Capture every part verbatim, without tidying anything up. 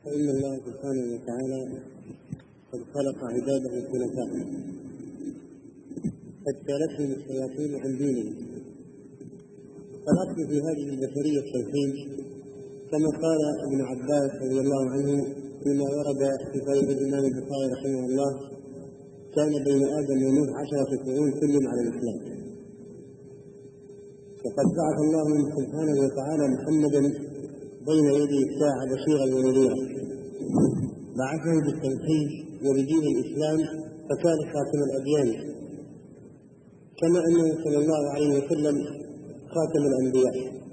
فإن الله سبحانه وتعالى قد خلق عباده خلفاء فاجتالتهم الشياطين عن دينهم. فالأصل في هذه البشرية التوحيد كما قال ابن عباس رضي الله عنه فيما ورد في طريق الإمام البخاري رحمه الله: كان بين آدم ونوح عشرة قرون كل على الإسلام. وقد بعث الله سبحانه وتعالى محمدا بين يدي الساعة بشيرا ونذيرا، بعثه بالتوحيد وبدين الإسلام فكان خاتم الأديان، كما أنه صلى الله عليه وسلم خاتم الأنبياء.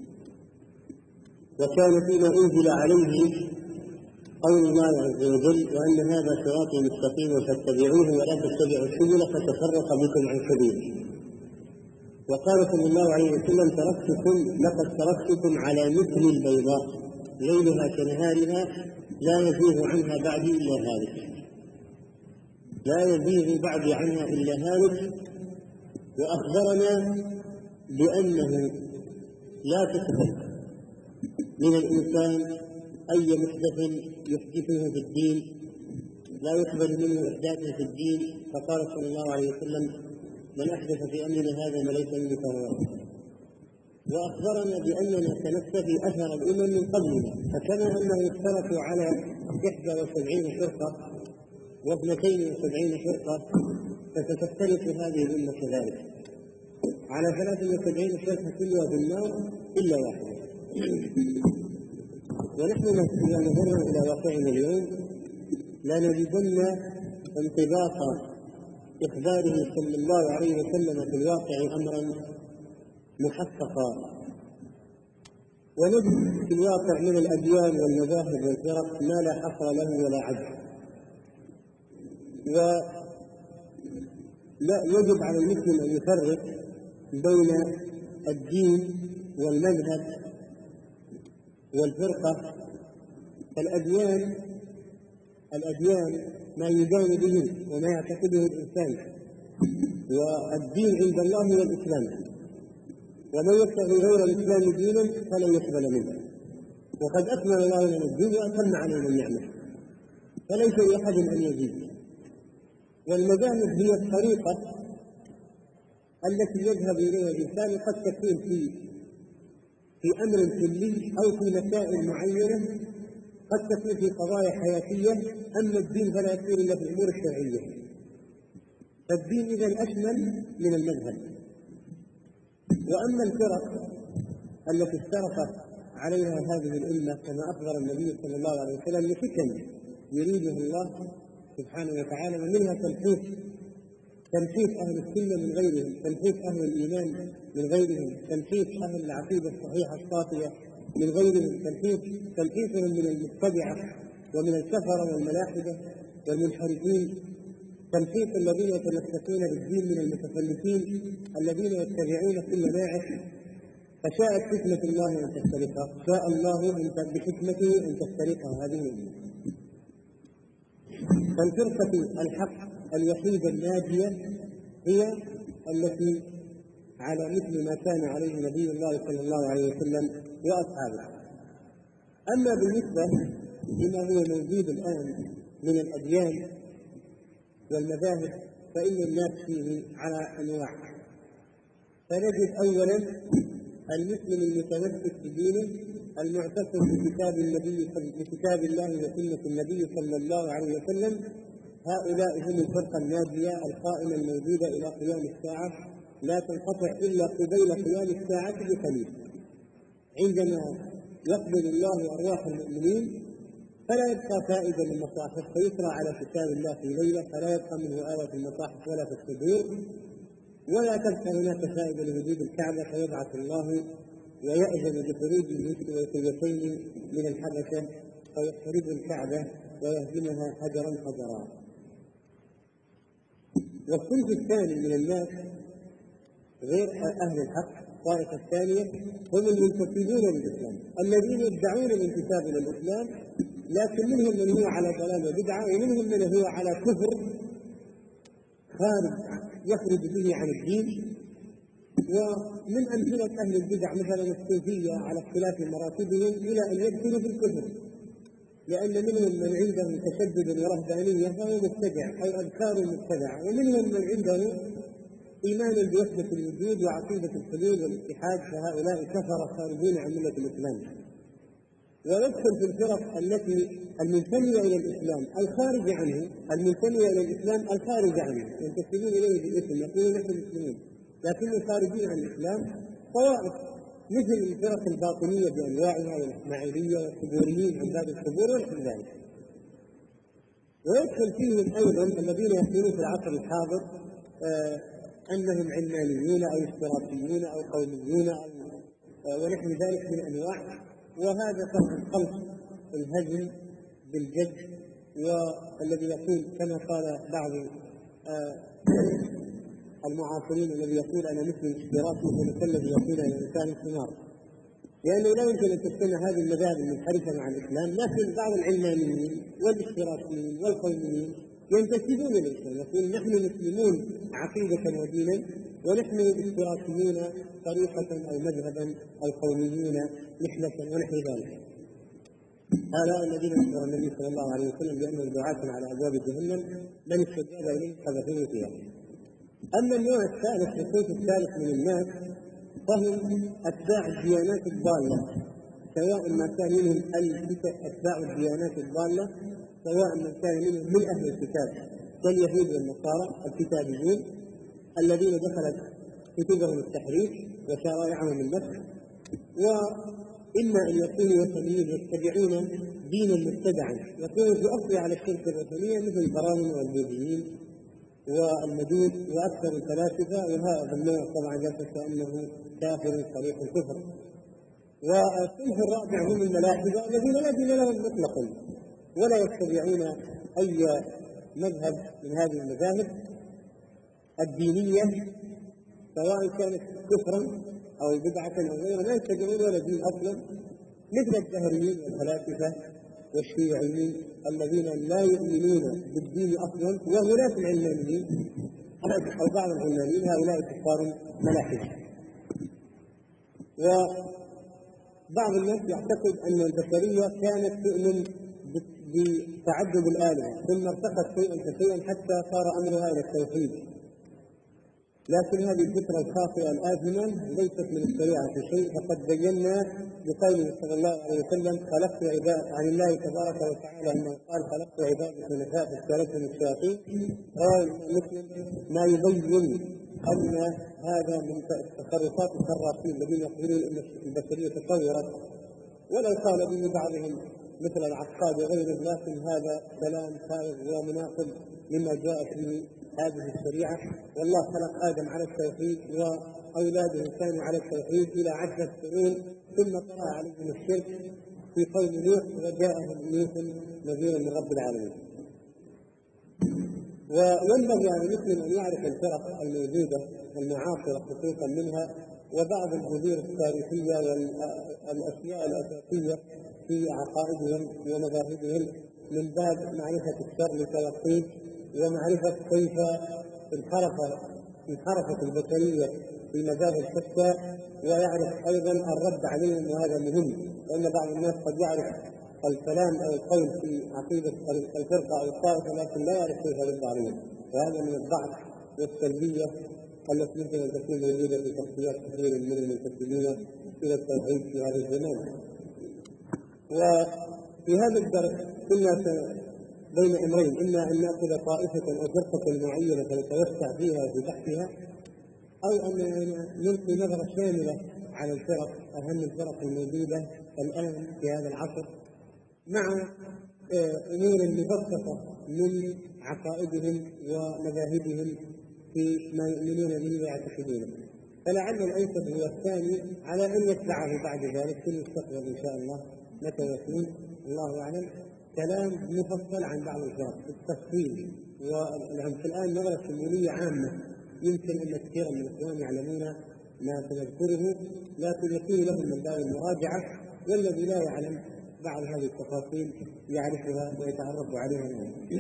وكان فيما أنزل عليه قول الله عز وجل: وأن هذا صراطي مستقيما فاتبعوه ولا تتبعوا السبل فتفرق بكم عن سبيله. وقال صلى الله عليه وسلم: تركتكم لقد تركتكم على مثل البيضاء ليلها كنهارها لا يزيغ عنها بعدي إلا هالك لا يزيغ بعدي عنها إلا هالك. وأخبرنا بأنه لا تقبل من الإنسان أي محدث يحدثه في الدين، لا يقبل منه إحداثه في الدين. فقال صلى الله عليه وسلم: من أحدث في أمرنا هذا ما ليس منه فهو. وأخبرنا بأننا سنكتفي أثر الأمم من قبلنا، فكما أنه افترقوا على إحدى وسبعين فرقة واثنتين وسبعين فرقة، فستفترق هذه الأمة كذلك على ثلاث وسبعين فرقة كلها في النار إلا واحدة. ونحن إذا نظرنا إلى واقعنا اليوم لنجدن انطباق إخباره صلى الله عليه وسلم في الواقع أمرا محققا، ونجد في الواقع من الأديان والمذاهب والفرق ما لا حصر له ولا عد. ولا يجب على المسلم أن يفرق بين الدين والمذهب والفرقة. الأديان الأديان ما يدان به وما يعتقده الإنسان، والدين عند الله هو الإسلام، ومن يبتغي غير الإسلام دينا فلن يقبل منه. وقد أكمل الله لنا الدين وأتم علينا النعمة، فليس لأحد أن يزيد. والمذاهب هي الطريقة التي يذهب إليها الإنسان، قد تكون في في أمر كلي أو في مسائل معينة، قد تكون في قضايا حياتية. أما الدين فلا يكون إلا في الأمور الشرعية. فالدين إذن أشمل من المذهب. وأما الفرق التي افترقت عليها هذه الأمة كما أخبر النبي صلى الله عليه وسلم لفتن يريده الله سبحانه وتعالى، ومنها تمحيص تمحيص أهل السنة من غيرهم، تمحيص أهل الإيمان من غيرهم، تمحيص أهل العقيدة الصحيحة الصافية من غيرهم، تمحيص تمحيصهم من المبتدعة ومن الكفرة والملاحدة والمنحرفين، تمحيص الذين يتمسكون بالدين من المتفلسين الذين يتبعون كل ناعق. فشاءت حكمة الله أن تفترقها، شاء الله أن بحكمته أن تفترقها هذه الأمة. فالفرقة الحق الوحيدة الناجية هي التي على مثل ما كان عليه نبي الله صلى الله عليه وسلم وأصحابه. أما بالنسبة لما هو موجود الآن من الأديان والمذاهب فإن الناس فيه على أنواع. فنجد أولا المسلم المتمسك بدينه المعتصم بكتاب النبي بكتاب الله وسنة النبي صلى الله عليه وسلم. هؤلاء هم الفرقة الناجية القائمة الموجودة إلى قيام الساعة، لا تنقطع إلا قبيل قيام الساعة بقليل، عندما يقبل الله أرواح المؤمنين فلا يبقى فائدة من المصاحف، فيقرأ على كتاب الله في ليلة فلا يبقى منه آية في المصاحف ولا في الصدور، ولا تبقى هناك فائدة لوجود الكعبة، فيبعث الله ويأذن بخروج الملك والقوتين من الحبشة فيخرج الكعبة ويهدمها حجرا حجرا. والصنف الثاني من الناس غير أهل الحق، الطائفة الثانية هم المنتسبون للإسلام الذين يدعون الانتساب إلى الإسلام، لكن منهم من هو على ضلال وبدعة، ومنهم من هو على كفر خارج يخرج به عن الدين. ومن أمثلة أهل البدع مثلا الصوفية على اختلاف مراتبهم إلى أن يدخلوا في الكفر، لأن منهم من عنده تشدد ورهبانية فهو مبتدع أو أذكار مبتدعة، ومنهم من عنده إيمان بوحدة الوجود وعقيدة الحلول والاتحاد، فهؤلاء كفر خارجون عن ملة الإسلام. ويدخل في الفرق التي المنتمية إلى الإسلام الخارج عنه، المنتمية إلى الإسلام الخارج عنه، ينتسبون إليه بالاسم يقولون نحن مسلمون لكن خارجين عن الإسلام، طوائف مثل الفرق الباطنية بأنواعها والإسماعيلية والقبوريين عن باب القبور ونحو ذلك. ويدخل فيهم أيضا الذين يقولون في العصر الحاضر آه أنهم علمانيون أو اشتراكيون أو قوميون أو آه ونحو ذلك من أنواع، وهذا طبعا خلق الهزم بالجد، والذي يقول كما قال بعض آه المعاصرين الذي يقول أنا مسلم اشتراكي فالذي يقول أنا إنسان حمار، لأنه لا يمكن أن تجتمع هذه المذاهب المنحرفة مع الإسلام. لكن بعض العلمانيين والاشتراكيين والقوميين ينتسبون للإسلام، يقول نحن مسلمون عقيدة ودينا ونحن اشتراكيون طريقة أو مذهبا أو قوميون نحلة ونحو ذلك. هؤلاء الذين أخبر النبي صلى الله عليه وسلم بأنهم دعاة على أبواب جهنم من استجاب إليه قذفوه فيها. أما النوع الثالث الصنف الثالث من الناس فهم أتباع الديانات الضالة، سواء ما كان منهم أتباع الديانات الضالة سواء من كان منهم من أهل الكتاب كاليهود والنصارى الكتابيون الذين دخلت كتبهم التحريف وشرائعهم النسخ، وإما أن يكونوا وثنيين يتبعون دينا مبتدعا يكون في أصله على الشرك الوثنية مثل البراهمة والبوذيين والمجوس وأكثر الفلاسفة، وهذا النوع طبعا لا شك أنه كافر صريح الكفر. والصنف الرابع هم الملاحدة الذين لا دين لهم مطلقا ولا يتبعون أي مذهب من هذه المذاهب الدينية سواء كانت كفرا أو بدعة أو غيرها، لا يتبعون ولا دين أصلا، مثل الدهريين والفلاسفة والشيوعيين الذين لا يؤمنون بالدين أصلا، وهناك العلمانيين أو بعض العلمانيين هؤلاء كفار ملاحدة. وبعض الناس يعتقد أن البشرية كانت تؤمن بتعدد الآلهة ثم ارتقت شيئا فشيئا حتى صار أمرها إلى التوحيد، لكن هذه الفكرة الخاطئة الآثمة ليست من الشريعة في شيء، فقد بينا بقوله صلى الله عليه وسلم خلقت عباد عن الله تبارك وتعالى أنه قال خلقت عباد حنفاء فاجتنبتم الشياطين، رواه مسلم، ما يبين أن هذا من تصرفات الخرافين الذين يقولون أن البشرية تطورت، ولو قال به بعضهم مثل العقاد وغيره، لكن هذا كلام فارغ ومناقض لما جاء في هذه الشريعة. والله خلق آدم على التوحيد وأولاده كانوا على التوحيد إلى عشرة قرون ثم طرأ عليهم الشرك في قوم نوح وجاءهم نوح نذيرا من رب العالمين. وينبغي على المسلم أن يعرف الفرق الموجودة المعاصرة خصوصا منها وبعض الجذور التاريخية والأشياء الأساسية في عقائدهم ومذاهبهم من باب معرفة الشر لتوقيه ومعرفة كيف انحرف انحرفت البشرية في مذاهب شتى، ويعرف أيضا الرد عليهم، وهذا مهم لأن بعض الناس قد يعرف الكلام أو القول في عقيدة الفرقة أو الطائفة لكن لا يعرف كيف يرد عليهم، وهذا من الضعف والسلبية التي يمكن أن تكون موجودة في شخصيات كثير من المنتسبين إلى التوحيد في هذا الزمان. وفي هذا الدرس كنا بين أمرين، إما أن نأخذ طائفة أو فرقة معينة فنتوسع فيها وفي بحثها، أو أن نلقي نظرة شاملة على الفرق أهم الفرق الموجودة الآن في هذا العصر مع أمور مبسطة من عقائدهم ومذاهبهم في ما يؤمنون به ويعتقدونه. فلعل الأنسب هو الثاني على أن يتبعه بعد ذلك في المستقبل إن شاء الله متى يكون الله أعلم كلام مفصل عن بعض الفرق بالتفصيل. وفي الآن نظرة شمولية عامة يمكن أن كثيرا من الإخوان يعلمون ما سنذكره، لكن يكون لهم من باب المراجعة، والذي لا يعلم بعض هذه التفاصيل يعرفها ويتعرف عليها.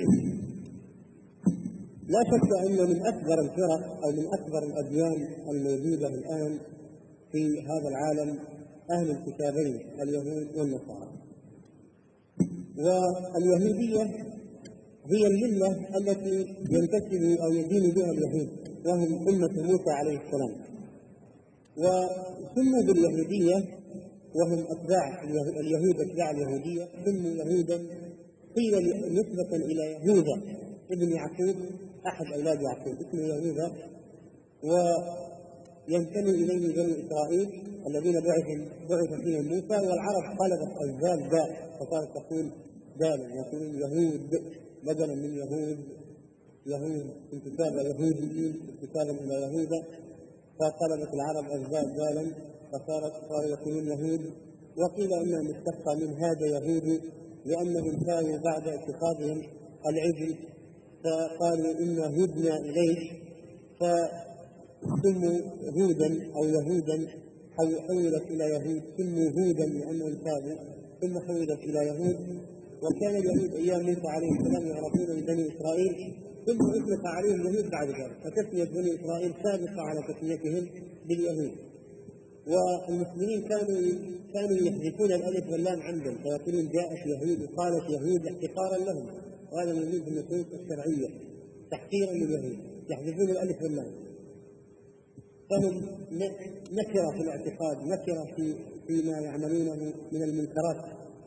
لا شك أن من أكبر الفرق أو من أكبر الأديان الموجودة الآن في هذا العالم أهل الكتابين اليهود والنصارى، واليهودية هي الملة التي ينتسب أو يدين بها اليهود، وهم أمة موسى عليه السلام. وسموا باليهودية وهم أتباع اليهود، أتباع اليهودية سموا يهودا، قيل نسبة إلى يهوذا ابن يعقوب أحد أولاد يعقوب اسمه يهوذا، وينتمي إليه بني إسرائيل الذين بعث فيهم موسى. والعرب قلبت الزال داء فصارت تقول دالا، يقولون يهود بدلا من يهود، يهود انتسابا يهوديين انتسابا إلى يهوذا، فقلبت العرب الزال دالا فصارت صاروا يقولون يهود. وقيل انها مشتقه من هذا يهود لانهم كانوا بعد اتخاذهم العجل فقالوا انا هدنا اليك فسموا هودا او يهودا، حولت الى يهود، سموا هودا لانهم كانوا ثم حولت الى يهود. وكان اليهود ايام موسى عليه السلام يعرفون من بني اسرائيل ثم اطلق عليهم يهود بعد ذلك، فتسميه بني اسرائيل سابقه على تسميتهم باليهود. والمسلمين كانوا كانوا يحذفون الالف واللام عمدا فيقولون جاءت يهود وقالت يهود احتقارا لهم، وهذا موجود في النصوص الشرعيه تحقيرا لليهود، يحذفون الالف واللام، فهم نكره في الاعتقاد، نكره في فيما يعملونه من المنكرات.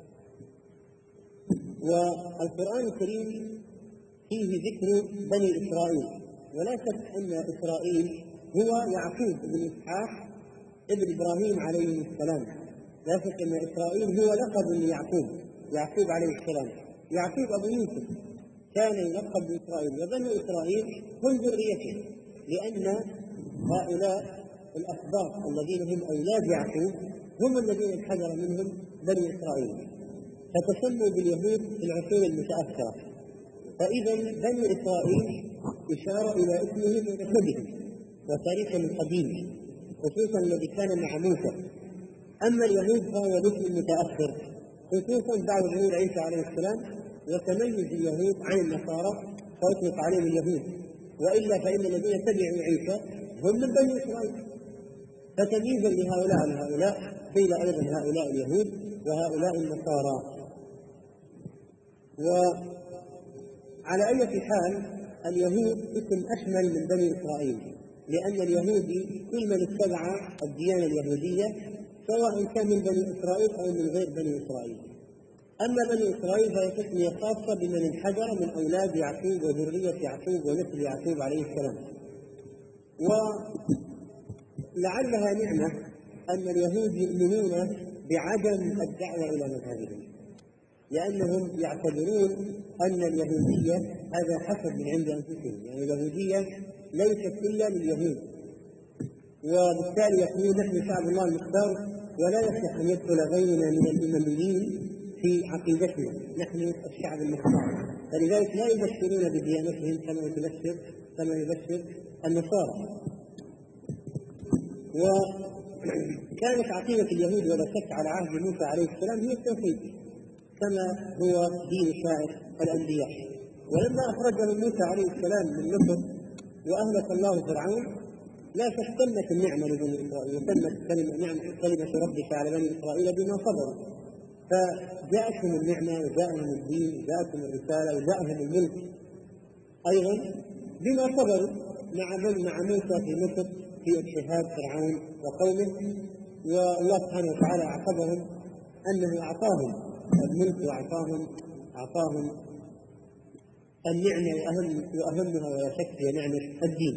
والقرآن الكريم فيه ذكر بني إسرائيل، ولا شك أن إسرائيل هو يعقوب بن إسحاق ابن إبراهيم عليه السلام، لا شك أن إسرائيل هو لقب ليعقوب، يعقوب عليه السلام، يعقوب أبو يوسف كان يلقب بإسرائيل، وبني إسرائيل هم ذريته، لأن هؤلاء الأسباط الذين هم أولاد يعقوب هم الذين انحدر منهم بني إسرائيل، فتسموا باليهود في العصور المتأخرة. فإذا بني إسرائيل إشارة إلى اسمهم ونسبهم وتاريخهم القديم، خصوصا الذي كان مع موسى. أما اليهود فهو اسم متأخر خصوصا بعد ظهور عيسى عليه السلام وتميز اليهود عن النصارى فأطلق عليهم اليهود، وإلا فإن الذين تبعوا عيسى هم من بني إسرائيل، فتمييزا لهؤلاء لهؤلاء قيل أيضا هؤلاء اليهود وهؤلاء النصارى. وعلى أي حال اليهود اسم أشمل من بني إسرائيل، لأن اليهودي كل من اتبع الديانة اليهودية سواء كان من بني إسرائيل أو من غير بني إسرائيل. أما بني إسرائيل فهي تسمية خاصة بمن انحدر من أولاد يعقوب وذرية يعقوب ونسل يعقوب عليه السلام. ولعلها نعمة أن اليهود يؤمنون بعدم الدعوة إلى مذهبهم، لأنهم يعتبرون أن اليهودية هذا حسب من عند أنفسهم، يعني اليهودية ليست إلا لليهود، وبالتالي يقولون نحن شعب الله المختار ولا يصح أن يدخل غيرنا من الأمميين في عقيدتنا، نحن الشعب المختار، فلذلك لا يبشرون بديانتهم كما يبشر كما يبشر النصارى. وكانت عقيدة اليهود ولا شك على عهد موسى عليه السلام هي التوحيد كما هو دين سائر الأنبياء. ولما أخرجهم موسى عليه السلام من مصر وأهلك الله فرعون لا تمت النعمة لبني إسرائيل، وتمت كلمة نعمة كلمة ربك على بني إسرائيل بما صبروا، فجاءتهم النعمة وجاءهم الدين وجاءتهم الرسالة وجاءهم الملك أيضا بما صبروا مع مع موسى في مصر في اجتهاد فرعون وقومه. والله سبحانه وتعالى أعقبهم أنه أعطاهم الملك وأعطاهم أعطاهم النعمة وأهم وأهمها ولا شك هي نعمة الدين.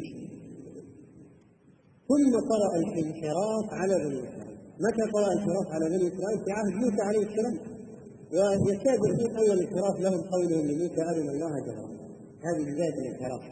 ثم طرأ الانحراف على بني إسرائيل. متى طرأ الانحراف على بني إسرائيل؟ في عهد موسى عليه السلام، ويكاد يكون أول انحراف لهم قولهم لموسى أرنا الله جهرا، هذه بداية الانحراف.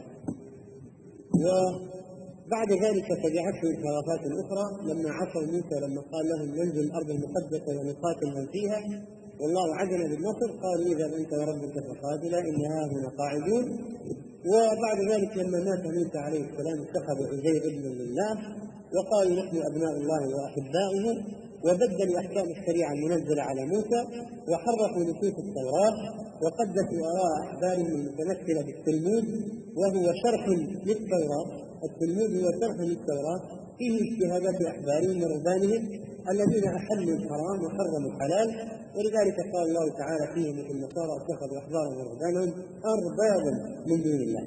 وبعد ذلك تبعته انحرافات أخرى لما عصوا موسى لما قال لهم ننزل الأرض المقدسة ونقاتل من فيها والله وعدنا بالنصر، قالوا إذا أنت وربك فقاتلا إنها هنا قاعدون. وبعد ذلك لما مات موسى عليه السلام اتخذوا عزير ابنا لله وقالوا نحن أبناء الله وأحباؤه، وبدلوا أحكام الشريعة المنزلة على موسى وحرفوا نصوص التوراة وقدسوا آراء أحبارهم المتمثلة بالتلمود وهو شرح للتوراة. التلمود هو شرح للتوراة فيه اجتهادات أحبارهم ورهبانهم الذين أحلوا الحرام وحرموا الحلال، ولذلك قال الله تعالى فيهم في النصارى اتخذوا أحبارهم ورهبانهم أربابا من دون الله.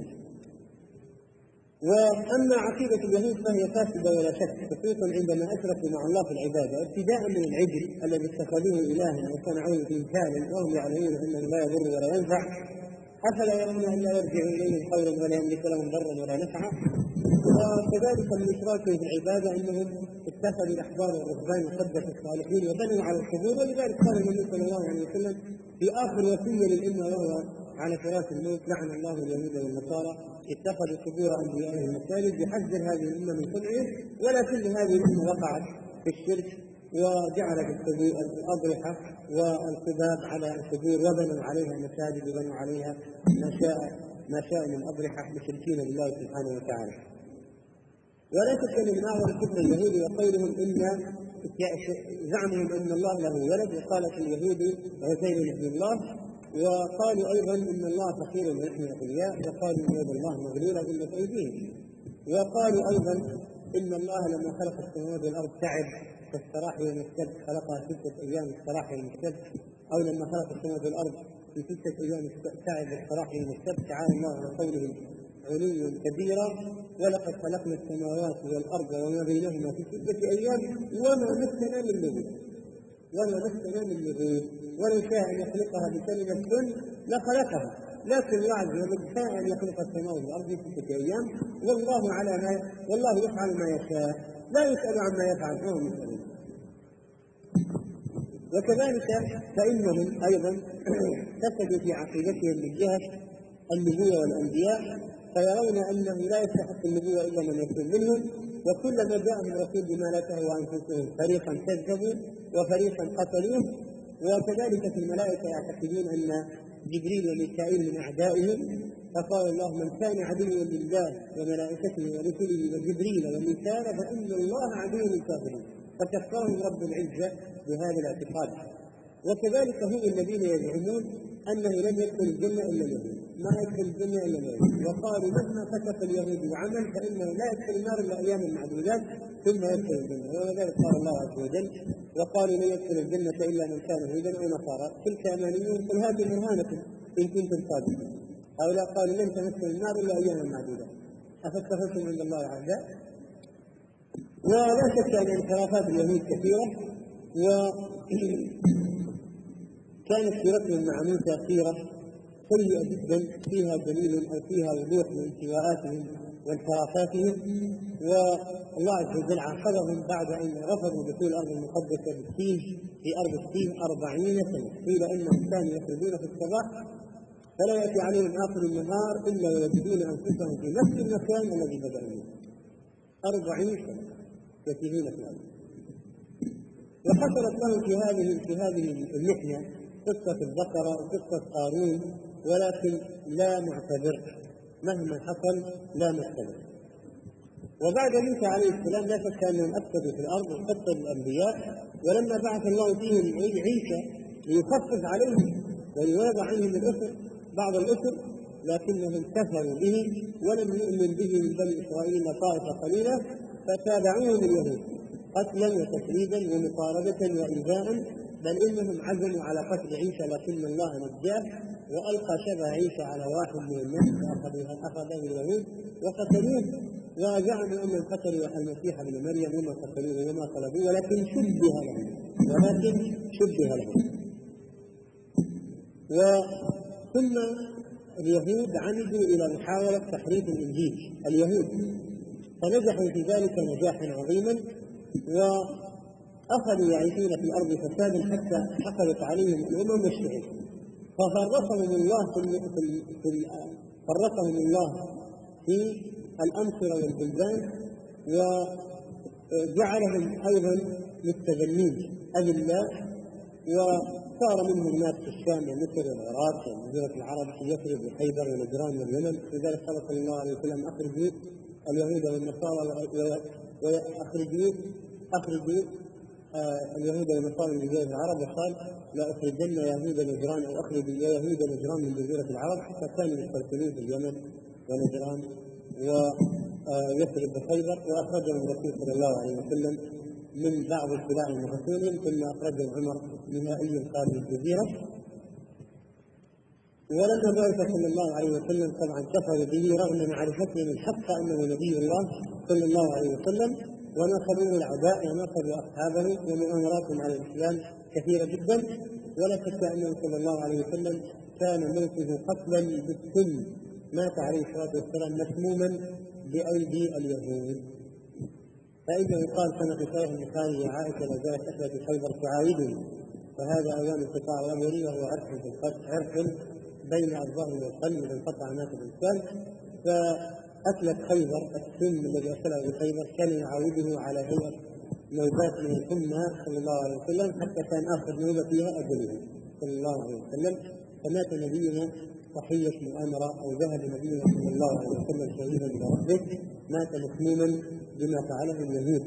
وأما عقيدة اليهود فهي فاسدة ولا شك، خصوصا عندما أشركوا مع الله في العبادة، ابتداء من العجل الذي اتخذوه إلها وصنعوه تمثالا وهم يعلمون أنه لا يضر ولا ينفع، أفلا يرون أن لا يرجع إليهم قولا ولا يملك لهم ضرا ولا نفعا. وكذلك من إشراكهم في العبادة أنهم اتخذوا الأحبار والرهبان وقدسوا الصالحين وبنوا على القبور، ولذلك قال النبي صلى الله عليه وسلم في آخر وصية للأمة وهو على فراش الموت: لعن الله اليهود والنصارى اتخذوا قبور أنبيائهم مساجد، يحذر هذه الأمة من صنعهم. ولكن هذه الأمة وقعت في الشرك وجعلت الأضرحة والقباب على القبور وبنوا عليها مساجد وبنوا عليها ما شاء ما شاء من أضرحة مشركين بالله سبحانه وتعالى. ولا شك من أعظم كفر اليهود وقولهم إن زعمهم أن الله له ولد، وقالت اليهود عزير ابن الله، وقالوا أيضا إن الله فقير ونحن أغنياء، وقالوا إن يد الله مغلولة إلا في أيديهم، وقالوا أيضا إن الله لما خلق السماوات والأرض تعب فاستراح يوم السبت، خلقها ستة أيام استراح يوم السبت، أو لما خلق السماوات والأرض في ستة أيام تعب واستراح يوم السبت. تعالى الله عن قوله علوا كبيرا: ولقد خلقنا السماوات والأرض وما بينهما في ستة أيام وما مسنا من لغوب وما مسنا من لغوب ولو شاء أن يخلقها بكلمة كن لخلقها، لكن الله عز وجل شاء أن يخلق السماوات والأرض في ستة أيام، والله على ما والله يفعل ما يشاء لا يسأل عما يفعل وهم يسألون. وكذلك فإنهم أيضا فسدوا في عقيدتهم من جهة النبوة والأنبياء، فيرون أنه لا يستحق النبوة إلا من يكون منهم، وكلما جاءهم رسول بما لا تهوى أنفسهم فريقا كذبوا وفريقا قتلوه. وكذلك في الملائكة يعتقدون أن جبريل وميكائيل من أعدائهم، فقال الله: من كان عدوا لله وملائكته ورسله وجبريل وميكائيل فإن الله عدو للكافرين، فكفرهم رب العزة بهذا الاعتقاد. وكذلك هم الذين يزعمون أنه لن يدخل الجنة إلا اليهود، ما يدخل الجنة إلا اليهود، وقالوا مهما كتب اليهود بعمل فإنه لا يدخل النار إلا أيام معدودات ثم يدخل الجنة. ولذلك قال الله عز وجل: وقالوا لن يدخل الجنة إلا من كان هودا أو نصارى تلك أمانيهم قل هاتوا برهانكم إن كنتم صادقين. هؤلاء قالوا لن تمسنا النار إلا أيام معدودات أفاتخذتم عند الله عهدا. ولا شك أن انحرافات اليهود كثيرة، وكانت سيرتهم مع موسى سيرة سيئة جدا فيها دليل أو فيها وضوح من انتواءاتهم وانحرافاتهم، والله عز وجل عاقبهم بعد أن رفضوا دخول الأرض المقدسة بالسيج في أرض السيج أربعين سنة. قيل إنهم كانوا يخرجون في الصباح فلا يأتي عليهم آخر النهار إلا ويجدون أنفسهم في نفس المكان الذي بدأوا منه. أربعين سنة يسيرون في الأرض. وحصلت لهم في هذه في هذه المحنة قصة البقرة وقصة قارون، ولكن لا معتبر مهما حصل لا معتبر. وبعد موسى عليه السلام لا شك أنهم أفسدوا في الأرض وقتلوا الأنبياء، ولما بعث الله فيهم عيسى ليخفف عليهم ويوضع عنهم الأسر بعض الأسر، لكنهم كفروا به ولم يؤمن به من بني إسرائيل طائفة قليلة فتابعوهم اليهود قتلا وتشريدا ومطاردة وإيذاء، بل إنهم عزموا على قتل عيسى لكن الله نجاه وألقى شبه عيسى على واحد من الناس فأخذه اليهود وقتلوه، وزعموا أنهم قتلوا المسيح ابن مريم وما قتلوه وما طلبوه ولكن شبه لهم ولكن شبه لهم. وثم اليهود عمدوا إلى محاولة تحريف الإنجيل اليهود، فنجحوا في ذلك نجاحا عظيما، وأخذوا يعيشون في الأرض فسادا حتى حصلت عليهم الأمم والشعوب، ففرقهم الله في في فرقهم الله في الأمصرة والبلدان، وجعلهم أيضا مستذلين أذلاء، وصار منهم ناس في الشام ومصر والعراق وجزيرة العرب في يثرب وخيبر ونجران واليمن. لذلك قال صلى الله عليه وسلم: أخرجوا اليهود والنصارى وأخرجوا أخرجوا آه اليهود والنصارى من جزيرة العرب، وقال: لا أخرجن يهود نجران أو أخرج يهود نجران من جزيرة العرب، حتى كانوا يسترسلون في اليمن ونجران ويثرب وخيبر، وأخرجهم الرسول صلى الله عليه وسلم من بعض اتباع المفسرين ثم أخرجه عمر نهائي قال الجزيرة. ولما بعث صلى الله عليه وسلم طبعا كفروا به رغم معرفتهم الحق أنه نبي الله صلى الله عليه وسلم، ونصبوه العداء ونصبوا أصحابه ومؤامراتهم على الإسلام كثيرة جدا. ولا شك أنه صلى الله عليه وسلم كان موته قتلا بالسم، مات عليه الصلاة والسلام مسموما بأيدي اليهود. فإنه قال كما في صحيح البخاري يا عائشة لا زالت أكلة خيبر تعاودني، فهذا أوان انقطاع الأمر وهو عرف عرف بين الظهر والقلب إذا انقطع مات الإنسان. فأكلة خيبر السم الذي أكله بخيبر كان يعاوده على هيئة نوبات من الحمى صلى الله عليه وسلم، حتى كان آخر نوبة فيها أجله صلى الله عليه وسلم. فمات نبينا ضحية مؤامرة، أو ذهب نبينا صلى الله عليه وسلم شهيدا إلى ربه، مات مسموما بما فعله اليهود.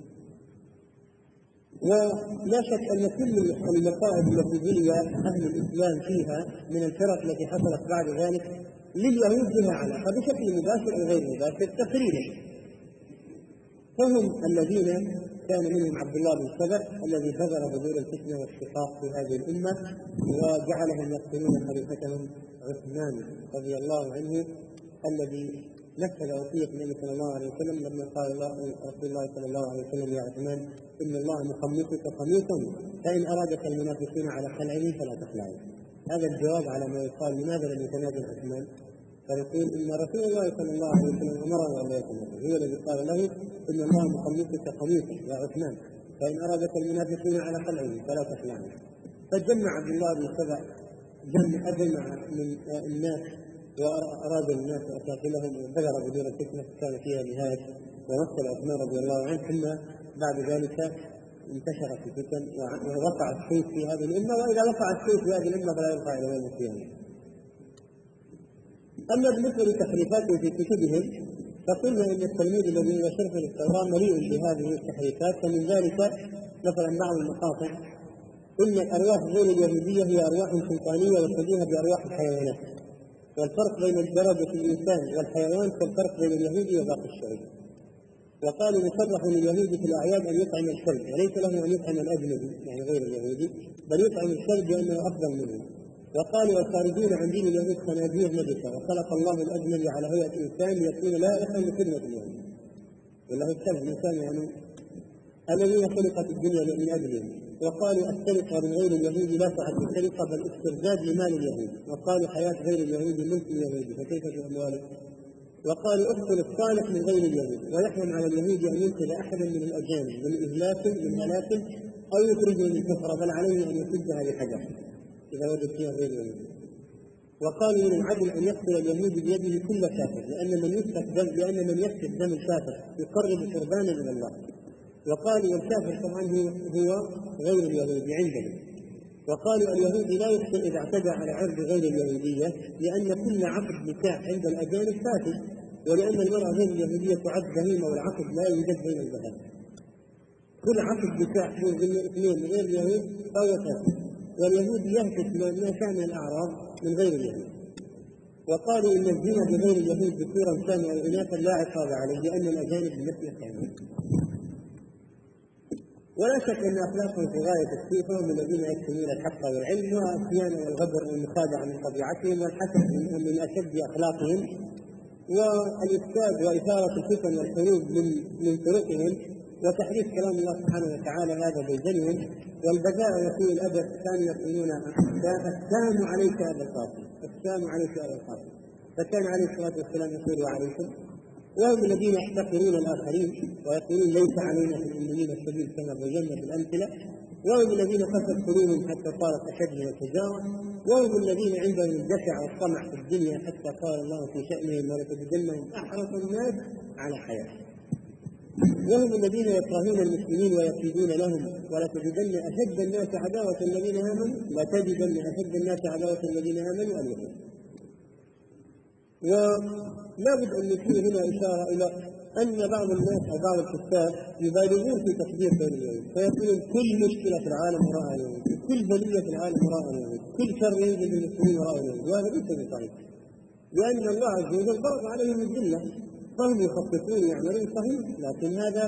ولا شك أن كل المصائب التي بلي أهل الإسلام فيها من الفرق التي حصلت بعد ذلك لليهود بها علاقة بشكل مباشر أو غير مباشر تقريبا. فهم الذين كان منهم عبد الله بن سبأ الذي بذر بذور الفتنة والشقاق في هذه الأمة وجعلهم يقتلون خليفتهم عثمان رضي الله عنه، الذي نفذ وصية النبي صلى الله عليه وسلم لما قال الله رسول الله صلى الله عليه وسلم يا عثمان إن الله مخمسك خميسا فإن أرادك المنافقين على خلعه فلا تخلعه. هذا الجواب على ما يقال لماذا لم يتنازل عثمان، فيقول إن رسول الله صلى الله عليه وسلم أمره أن لا يتنازل، هو الذي قال له إن الله مخمسك خميسا يا عثمان فإن أرادك المنافقين على خلعه فلا تخلعه. فجمع عبد الله بن سبأ جمع أجمع من الناس وأراد الناس أساقلهم وبذر بدون الفتنة كان فيها نهاية ومثل عثمان رضي الله عنه. ثم بعد ذلك انتشرت الفتن ووقع السيف في هذه الأمة، وإذا وقع السيف في هذه الأمة فلا يرفع إلى يوم القيامة. أما بالنسبة لتحريفاتهم في كتبهم فقلنا إن التلميذ الذي هو شرح للتوراة مليء بهذه التحريفات. فمن ذلك مثلا بعض المقاطع إن الأرواح غير اليهودية هي أرواح سلطانية وشبيهة بأرواح الحيوانات، والفرق بين درجة الإنسان والحيوان كالفرق بين اليهودي وباقي الشعوب. وقالوا يصرح لليهودي في الأعياد أن يطعم الكلب وليس له أن يطعم الأجنبي يعني غير اليهودي، بل يطعم الكلب لأنه أفضل منه. وقالوا الخارجون عن دين اليهود خنازير نجسة، وخلق الله الأجنبي على هيئة إنسان ليكون لائقا لخدمة اليهود. والله الكلب الإنسان يعني الذين خلقت الدنيا من أجلهم. وقالوا السرقة من غير اليهود لا تعد سرقة بل استرداد لمال اليهود. وقالوا حياة غير اليهود ملك اليهود فكيف بأمواله. وقالوا اقتل الصالح من غير اليهود، ويحرم على اليهود أن ينقذ أحدا من الأجانب من إهلاك من هلاك أو يخرجه من كفر، بل عليه أن يسدها بحجر إذا وجد فيها غير اليهود. وقالوا من العدل أن يقتل اليهود بيده كل كافر، لأن من يسفك دم لأن من يسفك دم الكافر يقرب قربانا إلى الله. وقالوا والكافر طبعا هو غير اليهودي عندهم. وقالوا اليهودي لا يحسن إذا اعتدى على عرض غير اليهودية، لأن كل عقد نكاح عند الأجانب فاسد، ولأن المرأة غير اليهودية تعد بهيمة والعقد لا يوجد بين البهائم. كل عقد نكاح بين اثنين من غير اليهود فهو فاسد، واليهودي يهتك ما كان من الأعراض من غير اليهود. وقالوا إن الزنا بغير اليهود ذكورا كان أو إناثا لا عقاب عليه لأن الأجانب بمثل كانوا. ولا شك أن أخلاقهم في غاية السوء، فهم الذين يكتمون الحق والعلم والخيانة والغدر والمخادعة من طبيعتهم، والحسد من أشد أخلاقهم، والإفساد وإثارة الفتن والحروب من من طرقهم، وتحريف كلام الله سبحانه وتعالى هذا بينهم، والبذاء وسوء الأدب كانوا يقولون السلام عليك أبا القاسم السلام عليك أبا القاسم، فكان عليه الصلاة والسلام يقول وعليكم. وهم الذين يحتقرون الآخرين ويقولون ليس علينا في الأميين السبيل كما بينا في الأمثلة، وهم الذين قست قلوبهم حتى صارت أشد من الحجارة، وهم الذين عندهم الجشع والطمع في الدنيا حتى قال الله في شأنهم ولتجدنهم أحرص الناس على حياة. وهم الذين يكرهون المسلمين ويكيدون لهم، ولتجدن أشد الناس عداوة الذين آمنوا لتجدن أشد الناس عداوة الذين آمنوا اليهود. ولا بد أن نشير هنا إشارة إلى أن بعض الناس أو بعض الكتاب يبالغون في تقدير بين اليهود، فيقولون كل مشكلة في العالم وراء اليهود، كل بلية في العالم وراء اليهود، كل شر ينزل للمسلمين وراء اليهود، وهذا ليس بصحيح، لأن الله عز وجل فرض عليهم الذلة، فهم يخططون يعملون صحيح، لكن هذا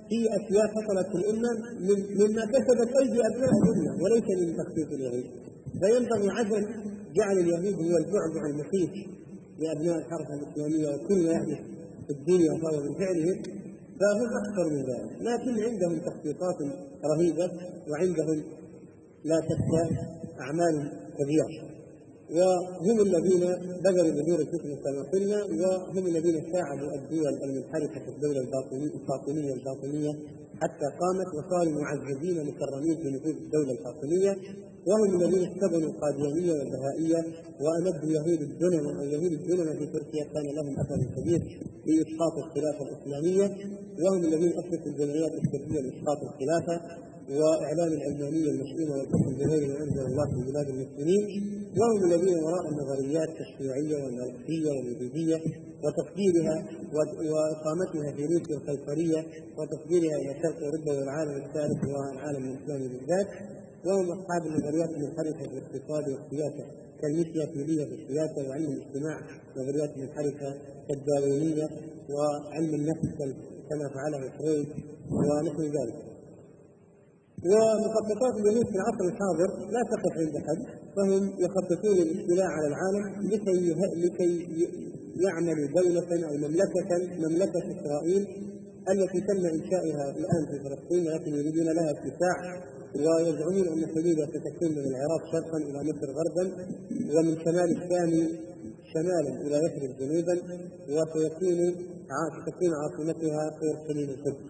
في أشياء حصلت في الأمة مما كسبت أيدي أبناء الأمة وليس من تخطيط اليهود. فينبغي عدم جعل اليهود هو البعبع المخيف لأبناء الحركة الإسلامية وكل ما يحدث في الدنيا فهو من فعلهم، فهم أكثر من ذلك، لكن عندهم تخطيطات رهيبة وعندهم لا شك أعمال كبيرة، وهم الذين بذلوا بذور الفتنة كما قلنا، وهم الذين ساعدوا الدول المنحرفة في الدولة الباطنية الباطنية حتى قامت وصاروا معززين مكرمين في نفوذ الدولة الفاطمية، وهم الذين احتضنوا القاديانية والبهائية وأمدوا يهود الدنمة أو يهود الدنمة في تركيا كان لهم أثر كبير في إسقاط الخلافة الإسلامية، وهم الذين أسسوا الجمعيات الشرعية لإسقاط الخلافة وإعلان العلمانية المشؤومة والحكم بغير ما أنزل الله في بلاد المسلمين، وهم الذين وراء النظريات الشيوعية والماركسية والوجودية وتفجيرها وإقامتها في روسيا القيصرية وتفجيرها إلى شرق أوروبا والعالم الثالث والعالم الإسلامي بالذات، وهم أصحاب النظريات المنحرفة في الاقتصاد والسياسة كالميكيافيلية في السياسة وعلم الاجتماع، نظريات منحرفة كالداروينية وعلم النفس كما فعله فرويد ونحو ذلك. ومخططات اليهود في العصر الحاضر لا تقف عند حد، فهم يخططون الاستيلاء على العالم لكي لكي يعملوا دولة أو مملكة مملكة إسرائيل التي تم إنشائها الآن في فلسطين، ولكن يريدون لها اتساع، ويزعمون أن حدودها ستكون من العراق شرقا إلى مصر غربا، ومن شمال الشام شمالا إلى يثرب جنوبا، وسيكون ستكون عاصمتها اورشليم القدس.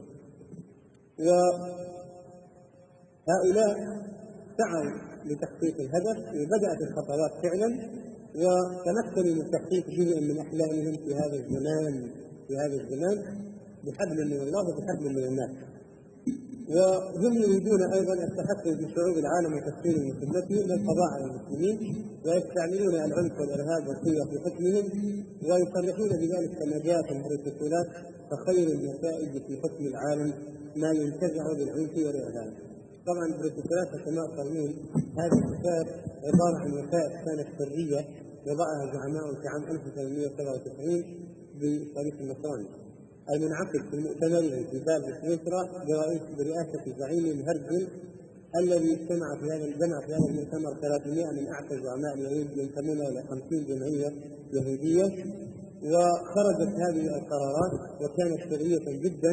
وهؤلاء سعوا لتحقيق الهدف وبدأت الخطوات فعلا، وتمكنوا من تحقيق جزء من أحلامهم في هذا الزمان في هذا الزمان بحبل من الله وبحبل من الناس. وهم يريدون أيضا التحكم بشعوب العالم وتسخير مسلمته للقضاء على المسلمين، ويستعملون العنف والإرهاب والقوة في حكمهم، ويصرحون بذلك كما جاء في البروتوكولات: فخير النتائج في حكم العالم ما ينتزع بالعنف والإرهاب. طبعا البروتوكولات كما قالوا هذا الكتاب عبارة عن وثائق كانت سرية وضعها زعماء في عام ألف وثمانمائة وسبعة وتسعين بتاريخ النصراني المنعقد في المؤتمر في باب سويسرا برئاسة زعيم هرزل، الذي اجتمع في هذا الجمع في هذا المؤتمر ثلاثمائة من أعتى زعماء اليهود ينتمون إلى خمسين جمعية يهودية. وخرجت هذه القرارات وكانت سرية جدا،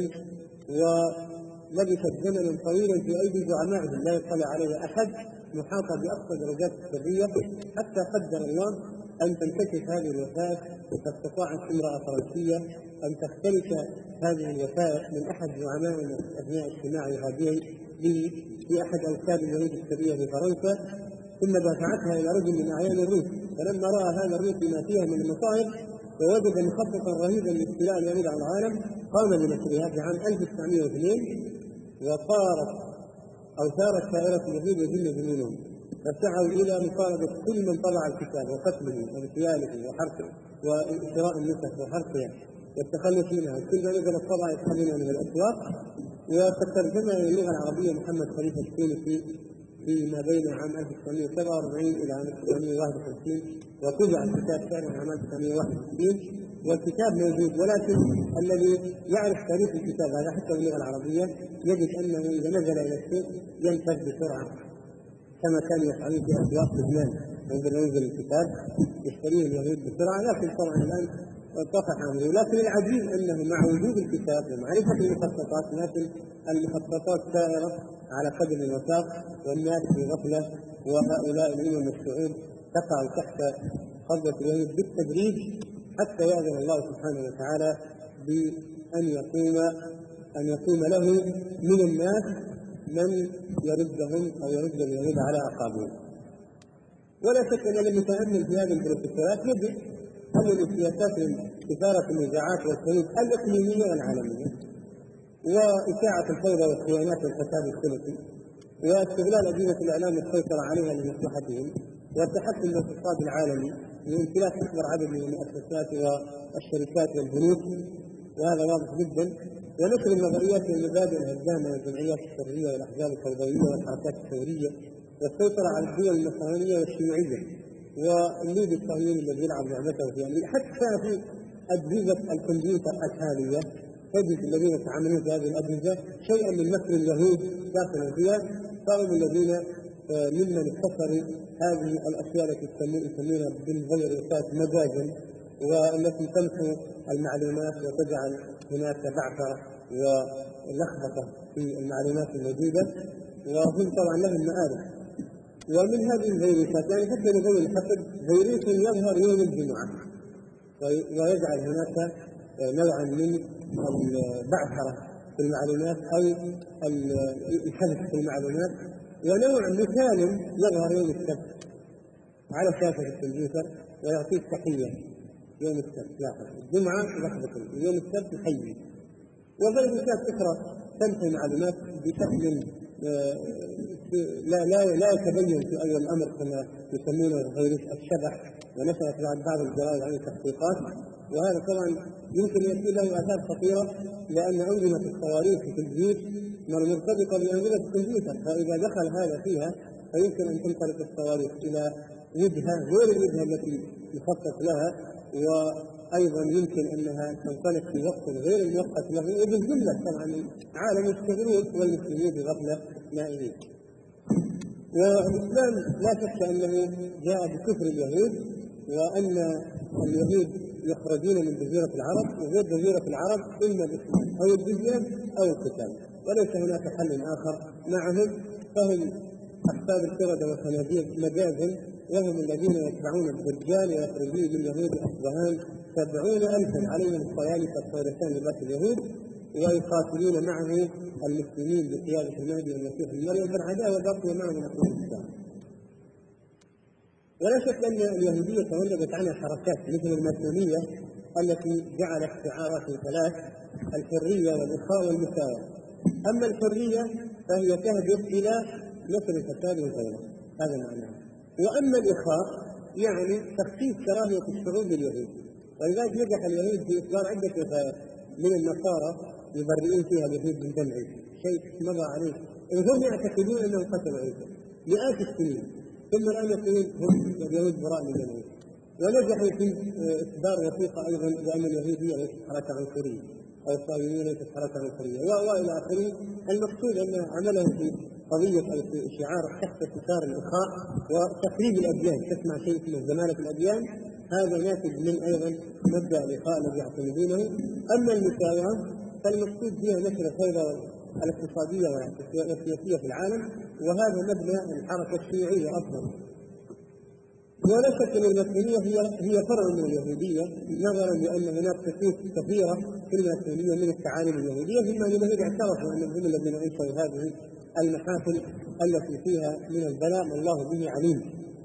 ولبثت زمنا طويلا في أيدي زعمائهم لا يطلع عليه أحد، محاطة بأقصى درجات السرية، حتى قدر الله أن تنكشف هذه الوثائق، فاستطاعت امرأة فرنسية أن تختلف هذه الوثائق من أحد زعماء أثناء اجتماع هذه في أحد أوساد اليهود السرية في فرنسا، ثم دفعتها إلى رجل من أعيان الروس. فلما رأى هذا الروس ما فيها من المصائب ووجد مخططا رهيبا لاستيلاء اليهود على العالم، قام بنشرها في عام ألف وتسعمائة واثنين، وصارت أو ثارت ثائرة اليهود وجن جنونهم، فسعوا إلى مطالبة كل من طبع الكتاب وقتله واغتياله وحرقه وإسراء النسخ وحرقها والتخلص منها، وكل ما نزل الطبع يسحبونها من الأسواق. وترجمها إلى اللغة العربية محمد خليفة التونسي فيما بين عام ألف وتسعمائة وسبعة وأربعين إلى عام ألف وتسعمائة وواحد وخمسين، وطبع الكتاب فعلا عام ألف وتسعمائة وواحد وستين، والكتاب موجود. ولكن الذي يعرف تاريخ الكتاب هذا حتى باللغة العربية يجد أنه إذا نزل إلى السوق ينفذ بسرعة كما كانوا يفعلون في أسواق لبنان، عندما ينزل الكتاب يشتريه اليهود بسرعة. لكن طبعا الآن انطفح أمره. لكن العجيب أنه مع وجود الكتاب ومعرفة المخططات، لكن المخططات سائرة على قدر الوثاق، والناس في غفلة، وهؤلاء الأمم والشعوب تقع تحت قبضة اليهود بالتدريج حتى يأذن الله سبحانه وتعالى بأن يقوم أن يقوم له من الناس من يردهم أو يرد اليهود على أعقابهم. ولا شك أن المتأمل في هذه البروتوكولات يجد أن السياسات إثارة النزاعات والحروب الإقليمية والعالمية، وإشاعة الفوضى والخيانات والفساد الخلقي، واستغلال أجهزة الإعلام والسيطرة عليها لمصلحتهم، والتحكم بالاقتصاد العالمي وامتلاك أكبر عدد من المؤسسات والشركات والبنوك، وهذا واضح جدا، ونشر النظريات والمبادئ الهدامة والجمعيات الشرعية والأحزاب الفوضوية والحركات الثورية، والسيطرة على الدول النصرانية والشيوعية، والليد الصهيوني الذي يلعب لعبته في أمريكا، حتى في أجهزة الكمبيوتر الحالية تجد الذين يتعاملون في هذه الأجهزة شيئا من مكر اليهود داخلا فيها، فهم الذين ممن ابتكروا هذه الأشياء التي يسمونها بالفيروسات مجازا، والتي تمحو المعلومات وتجعل هناك بعثرة ولخبطة في المعلومات الموجودة، وهم طبعا لهم مآرب. ومن هذه الفيروسات يعني حتى لغوي الحقد فيروس يظهر يوم الجمعة ويجعل هناك نوعا من البعثرة في المعلومات أو الحذف في المعلومات، ونوع مثال يظهر يوم السبت على شاشة الكمبيوتر ويعطيك تحية يوم السبت، لاحظ الجمعة لخبطة يوم السبت يحيي. وفيروسات أخرى تنقل معلومات بشكل لا لا لا يتبين في أول الأمر كما يسمونه فيروس الشبح، ونشرت بعد بعض الجرائد عن التحقيقات، وهذا طبعا يمكن يكون له آثار خطيرة، لأن أنظمة الصواريخ في البيوت مرتبطة بأنظمة الكمبيوتر، فإذا دخل هذا فيها فيمكن أن تنطلق الصواريخ إلى وجهة غير الوجهة التي يخطط لها، وأيضا يمكن أنها تنطلق في وقت غير الموقت له، وبالجملة طبعا عالم يشتغلون والمسلمين بغفلة نائمين. والإسلام لا شك أنه جاء بكفر اليهود، وأن اليهود يخرجون من جزيرة العرب، وغير جزيرة العرب إما الإسلام أو الجزية أو القتال، وليس هناك حل آخر معهم، فهم أحساب القردة والخنازير مجازا، وهم الذين يتبعون الدجال ويخرجون من يهود أصبهان سبعون ألفا عليهم الطيالسة الطيرتان لباس اليهود، ويقاتلون معه المسلمين بقيادة المهدي والمسيح المريم، فالعداوة باقية معهم من أصل الإسلام. ولا شك أن اليهودية تولدت عنها حركات مثل الماسونية التي جعلت شعارات ثلاث: الحرية والإخاء والمساواة. أما الحرية فهي تهدف إلى نشر الفساد والغيرة، هذا معناه. وأما الإخاء يعني تخفيف كراهية الشعوب لليهود، ولذلك نجح اليهود في إصدار عدة وثائق من النصارى يبرئون فيها اليهود من دم عيسى، شيء مضى عليه وهم يعتقدون أنهم قتلوا عيسى مئات السنين، ثم الآن يقولون هم اليهود براء من دم عيسى. ونجحوا في إصدار وثيقة أيضا بأن اليهودية ليست حركة عنصرية أو الصهيونية ليست حركة عنصرية وإلى آخره. المقصود أن عمله في قضية أو في شعار تحت ستار الإخاء وتقريب الأديان، تسمع شيء اسمه زمالة الأديان، هذا ناتج من أيضا مبدأ الإخاء الذي يعتمدونه. أما المساواة فالمقصود فيها نشر الفوضى الاقتصادية والسياسية في العالم، وهذا مبنى الحركة الشيوعية أصلا. ولا شك أن الماسونية هي هي فرع من اليهودية، نظرا لأن هناك خطوط كثيرة في الماسونية من التعاليم اليهودية، ثم اليهود اعترفوا أنهم هم الذين أنشأوا هذه المحافل التي فيها من البلاء والله به عليم.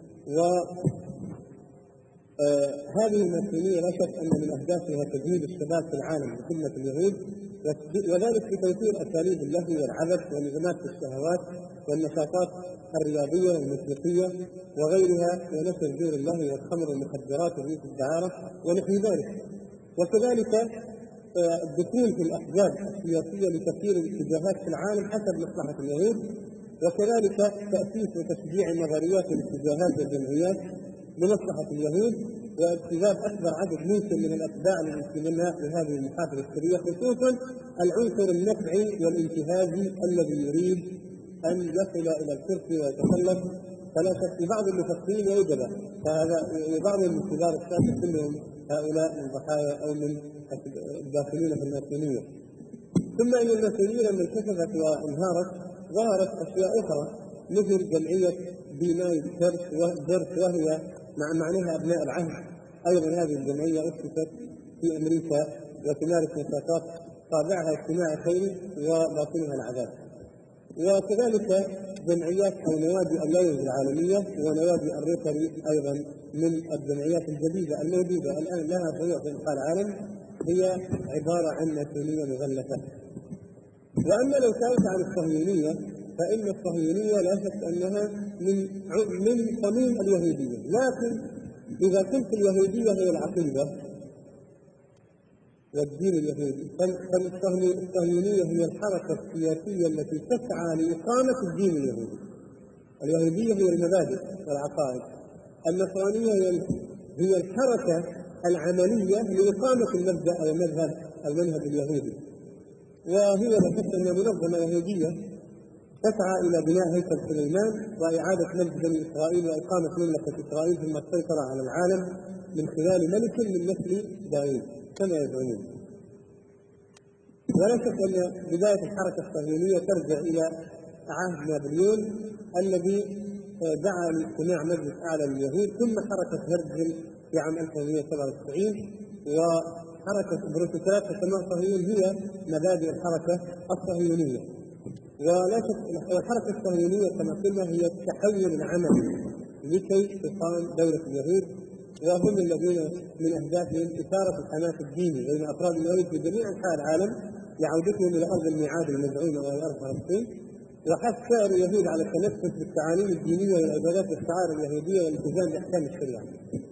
وهذه الماسونية لا شك أن من أهدافها تجنيد الشباب في العالم بخدمة اليهود، وذلك بتوفير أساليب اللهو والعبث ونغمات الشهوات والنشاطات الرياضية والموسيقية وغيرها، ونشر جور الله والخمر والمخدرات وبيوت الدعارة ونحو ذلك. وكذلك الدخول في الأحزاب السياسية لتسيير الاتجاهات في العالم حسب مصلحة اليهود، وكذلك تأسيس وتشجيع النظريات والاتجاهات والجمعيات لمصلحة اليهود، واجتذاب أكبر عدد ممكن من الأتباع للانتماء لهذه المحافل السرية، خصوصا العنصر النفعي والانتهازي الذي يريد أن يصل إلى الكرسي ويتسلط. فلا شك في بعض المفكرين يوجد فهذا، وبعض من كبار الساسة كلهم هؤلاء من ضحايا أو من الداخلين في الماسونية. ثم أن الماسونية لما انكشفت وانهارت ظهرت أشياء أخرى مثل جمعية بيناي بيرث وهي مع معناها أبناء العهد. أيضا هذه الجمعية أسست في أمريكا وتمارس نشاطات طابعها اجتماعي خيري وباطنها العذاب. وكذلك جمعيات أو نوادي الليل العالمية ونوادي الروتري أيضا من الجمعيات الجديدة الموجودة الآن لها فروع في أنحاء العالم، هي عبارة عن ماسونية مغلفة. وأما لو سألت عن الصهيونية فإن الصهيونية لا شك أنها من من صميم اليهودية، لكن إذا كنت اليهودية هي العقيدة والدين اليهودي فالصهيونية هي الحركة السياسية التي تسعى لإقامة الدين اليهودي. اليهودية هي المبادئ والعقائد، النصرانية هي الحركة العملية لإقامة المبدأ أو المذهب المنهج اليهودي. وهي لا شك أنها منظمة يهودية تسعى إلى بناء هيكل سليمان وإعادة مجد بني إسرائيل وإقامة مملكة إسرائيل ثم السيطرة على العالم من خلال ملك من نسل داوود كما يزعمون. ولا شك أن بداية الحركة الصهيونية ترجع إلى عهد نابليون الذي دعا لاجتماع مجلس أعلى لليهود، ثم حركة هرتزل في عام ألف وثمانمائة وسبعة وتسعين وحركة بروتوكولات حكماء صهيون هي مبادئ الحركة الصهيونية. ولا شك الحركة الصهيونية كما قلنا هي التحول العملي لكي تقام دولة اليهود، وهم الذين من أهدافهم إثارة الحماس الديني بين أفراد اليهود في جميع أنحاء العالم لعودتهم إلى أرض الميعاد المزعومة وهي أرض فلسطين، وحث سائر اليهود على التمسك بالتعاليم الدينية والعبادات والشعائر اليهودية والالتزام بأحكام الشريعة.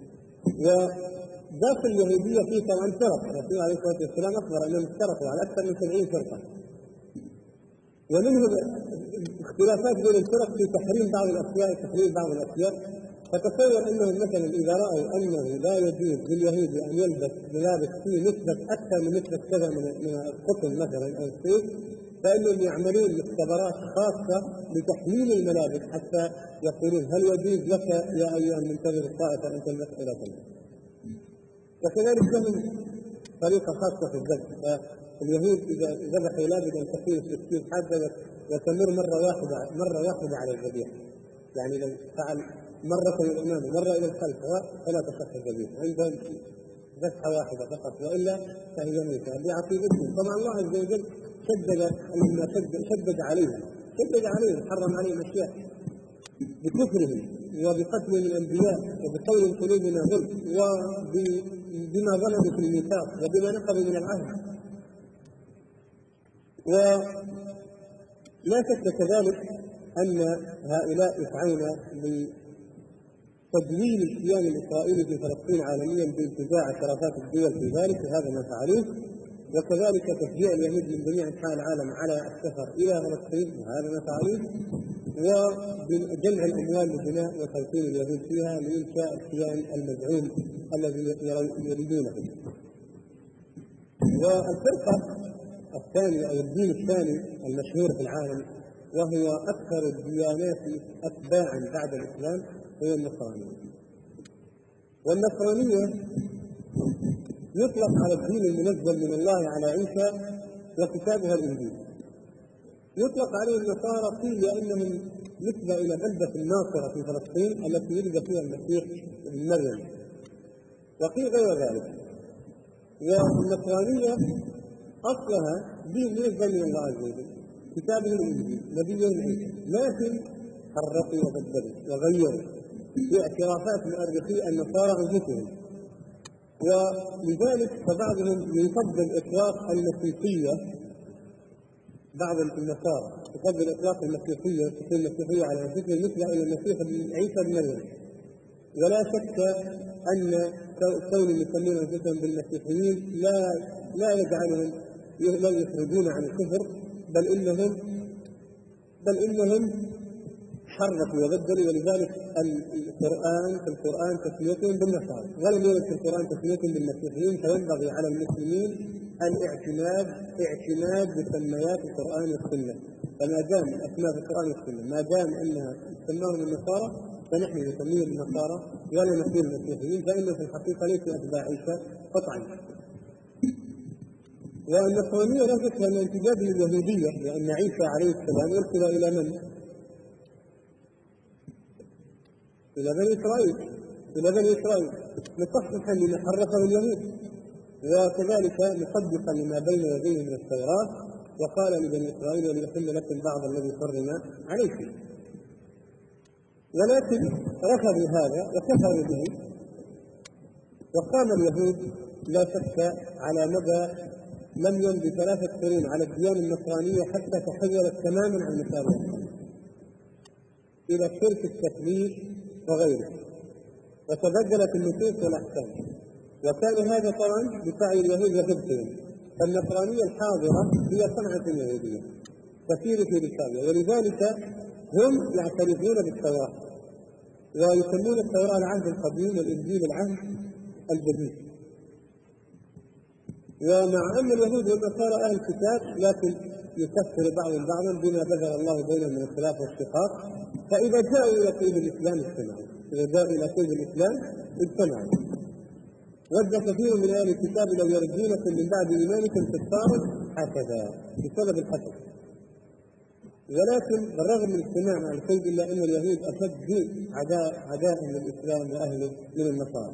وداخل اليهودية فيه طبعا فرق، الرسول عليه الصلاة والسلام أخبر أنهم اشتركوا على أكثر من سبعين فرقة، ومنهم اختلافات بين الفرق في تحريم بعض الأشياء وتحليل بعض الأشياء. فتصور أنهم مثلا إذا رأوا أنه لا يجوز لليهود أن يلبس ملابس فيه نسبة أكثر من نسبة كذا من القطن مثلا أو الصيف، فإنهم يعملون مختبرات خاصة لتحليل الملابس حتى يقولون هل يجوز لك يا أيها المنتظر الطائفة أن تلبس إلى ذلك. وكذلك لهم طريقة خاصة في الذبح، فاليهود إذا ذبحوا لابد أن تكون السكين حادة وتمر مرة واحدة مرة واحدة على الذبيحة، يعني لو فعل مرة إلى الأمام ومرة إلى الخلف فلا تصح الذبيحة، عندهم ذبحة واحدة فقط وإلا فهي ميتة بعقيدتهم. طبعا الله عز وجل شدد لما شدد عليهم شدد عليهم حرم عليهم أشياء بكفرهم وبقتلهم الأنبياء وبقول قلوبنا غلف وبما ظلموا في الميثاق وبما نقضوا من العهد. ولا شك كذلك أن هؤلاء يسعون لتدوين الكيان الإسرائيلي في فلسطين عالميا بانتزاع شرفات الدول في ذلك، وهذا ما فعلوه، وكذلك تشجيع اليهود من جميع أنحاء العالم على السفر إلى فلسطين، وهذا ما فعلوه، وجمع الأموال لبناء وتوطين اليهود فيها لإنشاء الكيان المزعوم الذي يريدونه. والفرقة الثانية أو الدين الثاني المشهور في العالم وهو أكثر الديانات أتباعا بعد الإسلام هو النصرانية. والنصرانية يطلق على الدين المنزل من الله على عيسى وكتابها الإنجيل. يطلق عليه النصارى قيل لأنهم نسبة إلى بلدة الناصرة في فلسطين التي ولد فيها المسيح ابن مريم، وقيل غير ذلك. والنصرانية أصلها دين منزل من الله عز وجل، كتابه الإنجيل، نبيه عيسى، لكن حرفوا وبدلوا وغيروا في اعترافات مؤرخي النصارى أنفسهم. ولذلك فبعضهم يفضل إطلاق المسيحية، بعض النصارى يفضل إطلاق المسيحية تكون المسيحية على أنفسهم مثل إلى المسيح عيسى بن مريم. ولا شك أن كون يسمون أنفسهم بالمسيحيين لا لا يجعلهم لا يخرجون عن الكفر، بل إنهم بل إنهم حرفوا وبدلوا. ولذلك القرآن في القرآن تسميتهم بالنصارى ولم يرد في القرآن تسميتهم بالمسيحيين، فينبغي على المسلمين الاعتماد اعتماد بسميات القرآن والسنة. فما دام أسماء القرآن والسنة ما دام أنها سماهم النصارى فنحن نسميهم النصارى ولا نقول المسيحيين، فإنه في الحقيقة ليسوا أتباع عيسى قطعا. والنصرانية لا شك أن امتداد اليهودية، لأن عيسى عليه السلام أرسل إلى من؟ إلى بني إسرائيل إلى بني إسرائيل مصححا لما حرفه اليهود، وكذلك مصدقا لما بين يديه من التوراة، وقال لبني إسرائيل وليحل لكم بعض الذي حرم عليكم. ولكن رفضوا هذا وكفروا به، وقام اليهود لا شك على مدى لم يمضي ثلاثة قرون على الديانة النصرانية حتى تحولت تماما عن مسارها إلى شرك التكليف وغيره، وتبدلت النصوص والأحكام. وكان هذا طبعا بسعي اليهود وغبطهم. فالنصرانية الحاضرة هي صنعة يهودية تسير في رسالة، ولذلك هم يعترفون بالتوراة ويسمون التوراة العهد القديم والإنجيل العهد الجديد. ومع أن اليهود والنصارى أهل كتاب لكن يكفر بعضهم بعضا بما بذل الله بينهم من الخلاف والشقاق، فإذا جاءوا إلى قيد الإسلام اجتمعوا، إذا جاءوا إلى قيد الإسلام اجتمعوا. ود كثير من أهل الكتاب لو يرجونكم من بعد إيمانكم كفارا هكذا بسبب الحسد، ولكن بالرغم من اجتماع مع القيد إلا أن اليهود أشد عداء عداء للإسلام وأهله من النصارى.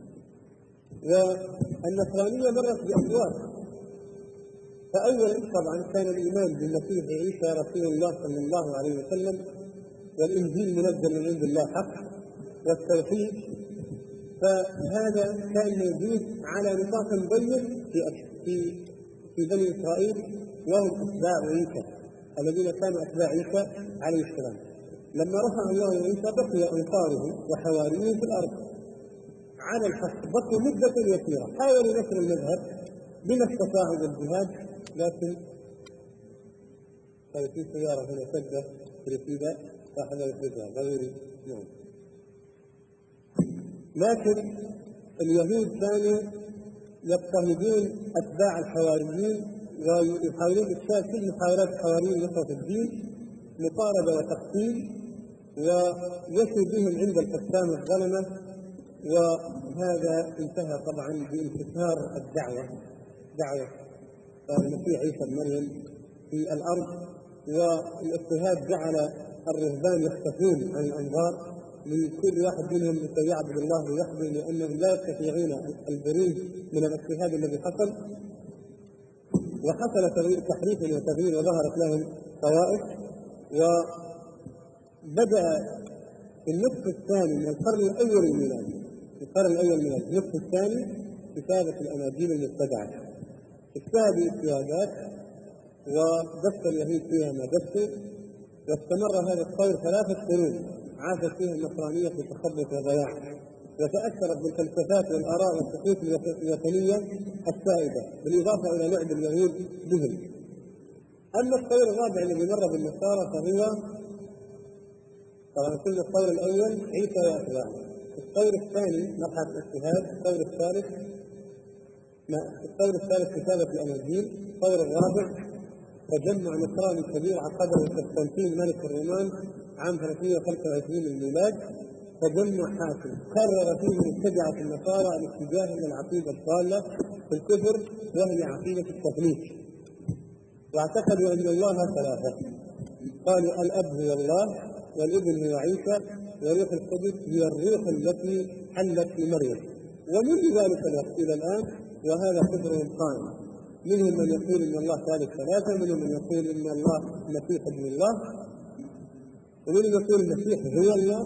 والنصرانية مرت بأسوار، فأولا طبعا كان الإيمان بالمسيح عيسى رسول الله صلى الله عليه وسلم، والإنجيل منزل من عند الله حق، والتوحيد، فهذا كان موجود على نطاق ضيق في في في بني إسرائيل، وهم أتباع عيسى الذين كانوا أتباع عيسى عليه السلام. لما رفع الله عيسى بقي أنصاره وحواريه في الأرض على الحق، بقوا مدة يسيرة، حاولوا نشر المذهب بما استطاعوا بالجهاد، لكن كانت في سيارة هنا سجة في الاتجاه فأحد يخرجها غيري نعم. لكن اليهود كانوا يضطهدون أتباع الحواريين ويحاولون إفشال كل محاولات الحواريين نصرة الدين، مطاردة وتقتيل، ويسوا بهم عند الحكام الظلمة. وهذا انتهى طبعا بانتشار الدعوة، دعوة المسيح عيسى بن مريم في الأرض، والاضطهاد جعل الرهبان يختفون عن الأنظار من كل واحد منهم لكي يعبد الله وحده، لأنهم لا يستطيعون البروز من الاضطهاد الذي حصل. وحصل تحريف وتغيير وظهرت لهم طوائف. وبدأ في النصف الثاني من القرن الأول الميلادي، القرن الأول الميلادي النصف الثاني كتابة الأناجيل المبتدعة، اجتهدوا اجتهادات ودس اليهود فيها ما دسوا، واستمر هذا الطور ثلاثة قرون عاشت فيها النصرانية في تخبط وضياع، وتأثرت بالفلسفات والآراء والطقوس الوثنية السائدة، بالإضافة إلى لعب اليهود بهم. أما الطور الرابع الذي مر بالنصارى فهو طبعا كل الطور الأول عيسى وأتباعه، الطور الثاني مرحلة الاجتهاد، الطور الثالث الطور الثالث كتابة الأناجيل، الطور الرابع تجمع نصراني كبير عقده قسطنطين ملك الرومان عام ثلاثمائة وخمسة وعشرين للميلاد، تجمع حاكم قرر فيه مبتدعة النصارى الاتجاه إلى العقيدة الضالة في الكفر، وهي عقيدة التثليث، واعتقدوا أن الله ثلاثة، قالوا الأب هو الله، والابن هو عيسى، والروح القدس هي الروح التي حلت في مريم. ومنذ ذلك الوقت إلى الآن وهذا كفرهم قائم، منهم من يقول ان الله ثالث ثلاثه، منهم من يقول ان الله المسيح ابن الله، ومنهم يقول المسيح هو الله.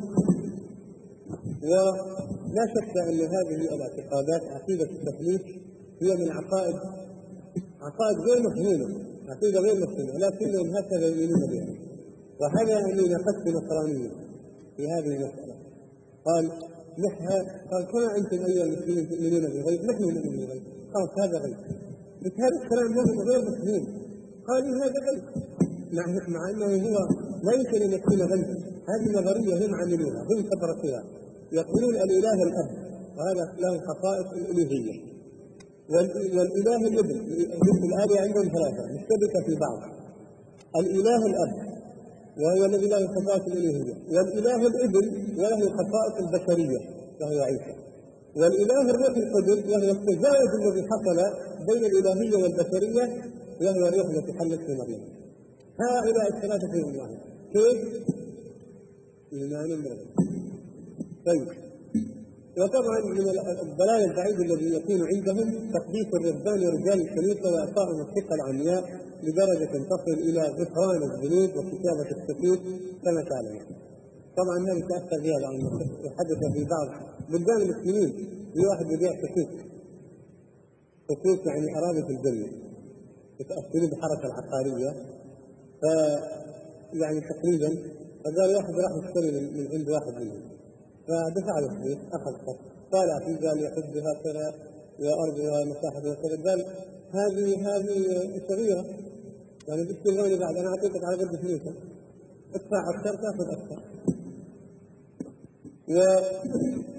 ولا شك ان هذه الاعتقادات عقيده التثليث هي من عقائد عقائد غير مفهومه، عقيده غير مفهومه، لكنهم هكذا يؤمنون بها. وهذا يعني نقص نصرانيه في هذه المساله، قال نحن قال كما انتم ايها المسلمين تؤمنون بالغيب نحن نؤمن بالغيب، قال هذا غيب، بس هذا الكلام لهم غير مفهوم، قالوا هذا غيب مع, مع انه هو لا يمكن ان يكون غيبا. هذه نظريه هم عملوها، هم تبركوها، يقولون الاله الاب، وهذا له خصائص الالوهيه، والاله الابن، الآلهة عندهم ثلاثه مشتبكه في بعض، الاله الاب وهو الذي له خصائص الالوهيه، والاله الابن وله خصائص البشريه وهو عيسى، والاله الروح القدس وهو التزاوج الذي حصل بين الالهيه والبشريه وهو الروح التي حلت في مريم. هؤلاء الثلاثه في الله كيف؟ ايمان بالغيب. طيب، وطبعا من الضلال البعيد الذي يكون عندهم تقديس الرهبان ورجال الكنيسه واعطائهم الثقه العمياء لدرجه تصل الى غفران الذنوب وكتابه السكوت كما تعلم. طبعا هذا تاثر بها لانه حدث في بعض بلدان المسلمين بواحد يبيع سكوت، سكوت يعني اراضي في الجنه، يتاثرون بالحركه العقاريه، ف يعني تقريبا فقال واحد راح يشتري من عند واحد منهم، فدفع له فلوس، اخذ قسط، طالع في قال يحب هكذا وارضها مساحتها كذا، قال هذه هذه صغيره يعني بتشتري بعد انا اعطيتك على قد فلوسك، ادفع اكثر تاخذ اكثر. و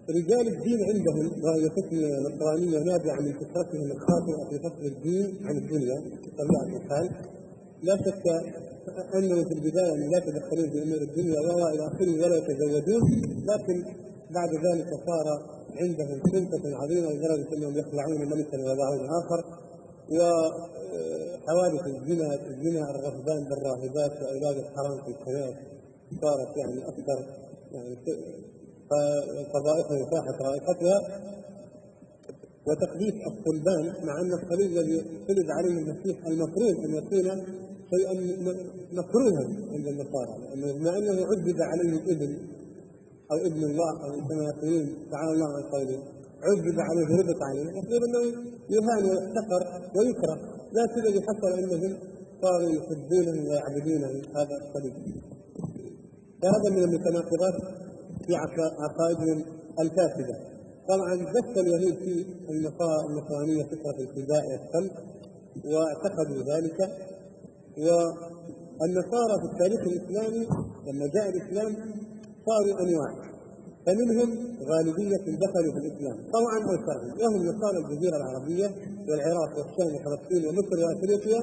رجال الدين عندهم، وهي فتنة نصرانية نابعة من فطرتهم الخاطئة في فصل الدين عن الدنيا بطبيعة الحال. لا شك أنه في البداية لا يتدخلون في أمور الدنيا وإلى آخره ولا يتزوجون، لكن بعد ذلك صار عندهم سلطة عظيمة لدرجة أنهم يخلعون ملكا ويضعون آخر، وحوادث الزنا الزنا الرهبان بالراهبات وأولاد الحرام في الكنائس صارت يعني أكثر، يعني فضائحها فاحت رائحتها، وتقديس الصلبان، مع أن الصليب الذي صلب عليه المسيح المفروض أن يكون شيئا مكروها عند النصارى، لأنه بما أنه عذب عليه الابن أو ابن الله أو كما يقولون تعالى الله عن قوله عذب عليه ربط عليه، المفروض أنه يهان ويحتقر ويكره، لكن الذي حصل أنهم صاروا يحبونه ويعبدونه هذا الصليب. فهذا من المتناقضات في عقائدهم الفاسدة. طبعا دس اليهود في النصرانية فكرة الفداء والصلب واعتقدوا ذلك، والنصارى في التاريخ الإسلامي لما جاء الإسلام صاروا أنواع، فمنهم غالبية دخلوا في الإسلام طوعا أو كرها، وهم نصارى الجزيرة العربية والعراق والشام وفلسطين ومصر وأفريقيا.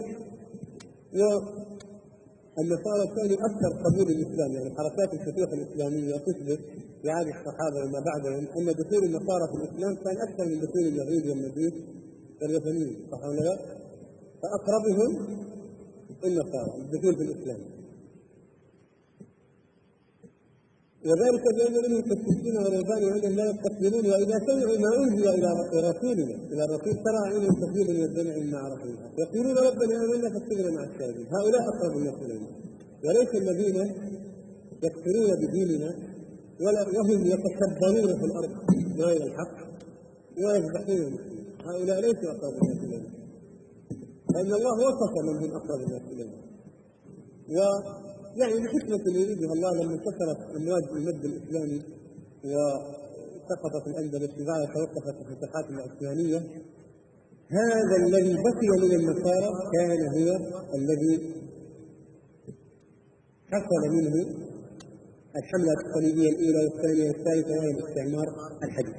والنصارى كانوا أكثر قبول الإسلام، يعني حركات الفتوح الإسلامية تثبت في عهد الصحابة وما بعدهم أن دخول النصارى في الإسلام كان أكثر من دخول اليهود والمجوس والوثنيين، صح ولا لا؟ فأقربهم النصارى الدخول في الإسلام، وذلك بأن منهم القسيسين والرهبان وأنهم لا يستقبلون، وإذا سمعوا ما أنزل إلى رسولنا إلى الرسول ترى عينهم تفيض من الدمع مع رسولها يقولون ربنا آمنا فاغفر مع الشاهدين. هؤلاء أقرب الناس إلينا، وليس الذين يكفرون بديننا ولا وهم يتكبرون في الأرض بغير الحق ويذبحون، هؤلاء ليسوا أقرب الناس إلينا، لأن الله وصف من هم أقرب الناس إلينا. ويعني الحكمة اللي يريدها الله لما انتشرت أمواج المد الإسلامي وسقطت الأندلس وبعد توقفت الفتوحات العثمانية، هذا الذي بقي من النصارى كان هو الذي حصل منه الحملة الصليبية الأولى والثانية والثالثة وهي الاستعمار الحديث.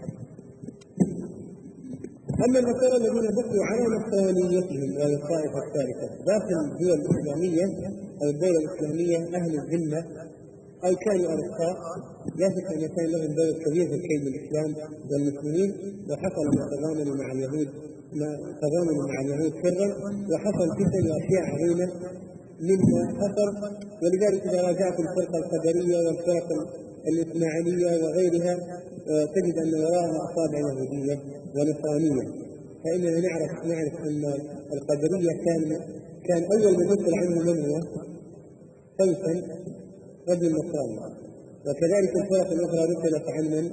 أما النصارى الذين بقوا على نصرانيتهم وهي الطائفة الثالثة داخل الدول الإسلامية أو الدولة الإسلامية أهل الذمة أو كانوا أرقاء، لا شك أن كان لهم دور كبير في كيد الإسلام والمسلمين، وحصل ما تضامنوا مع اليهود ما تضامنوا مع اليهود سرا، وحصل فتن وأشياء عظيمة مما حصل. ولذلك إذا راجعت الفرقة القدرية والفرق الإسماعيلية وغيرها تجد أن وراءها أصابع يهودية ونصرانية، فإننا نعرف نعرف أن القدرية كان كان أول من يدخل عنه من هو فيصل رجل نصراني، وكذلك الفرق الأخرى نقلت عن من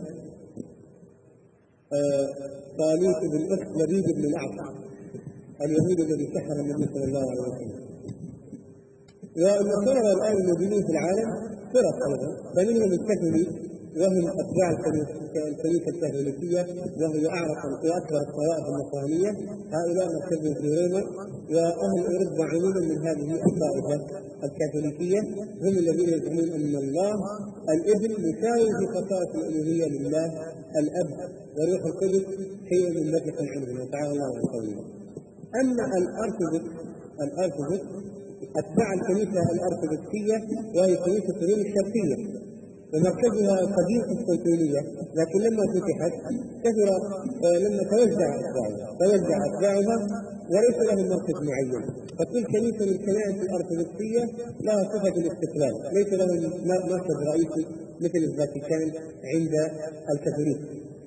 طالوت بن أخت لبيد بن الأعصى اليهود الذي سحر النبي صلى الله عليه وسلم. والنصارى الآن الموجودين في العالم فرق أيضا، فمنهم الكاثوليك وهم أتباع الكنيسة الكاثوليكية وهي أعرق وأكبر الطوائف النصرانية، هؤلاء مركزهم في روما، وأهل أوروبا عموما من هذه الطائفة الكاثوليكية هم الذين يزعمون أن الله الابن مساوي في خصائص الألوهية لله الأب وروح القدس شيء من نفق عنه وتعالى الله عن قوله. أما الأرثوذكس الأرثوذكس أتباع الكنيسة الأرثوذكسية وهي كنيسة الروم الشرقية ومركزها قديم قسطنطينية، لكن لما فتحت كثر لما توزع أتباعها توزع أتباعها وليس لهم مركز معين، فكل كنيسة من الكنائس الأرثوذكسية لها صفة الاستقلال، ليس لهم مركز رئيسي مثل الفاتيكان عند الكاثوليك.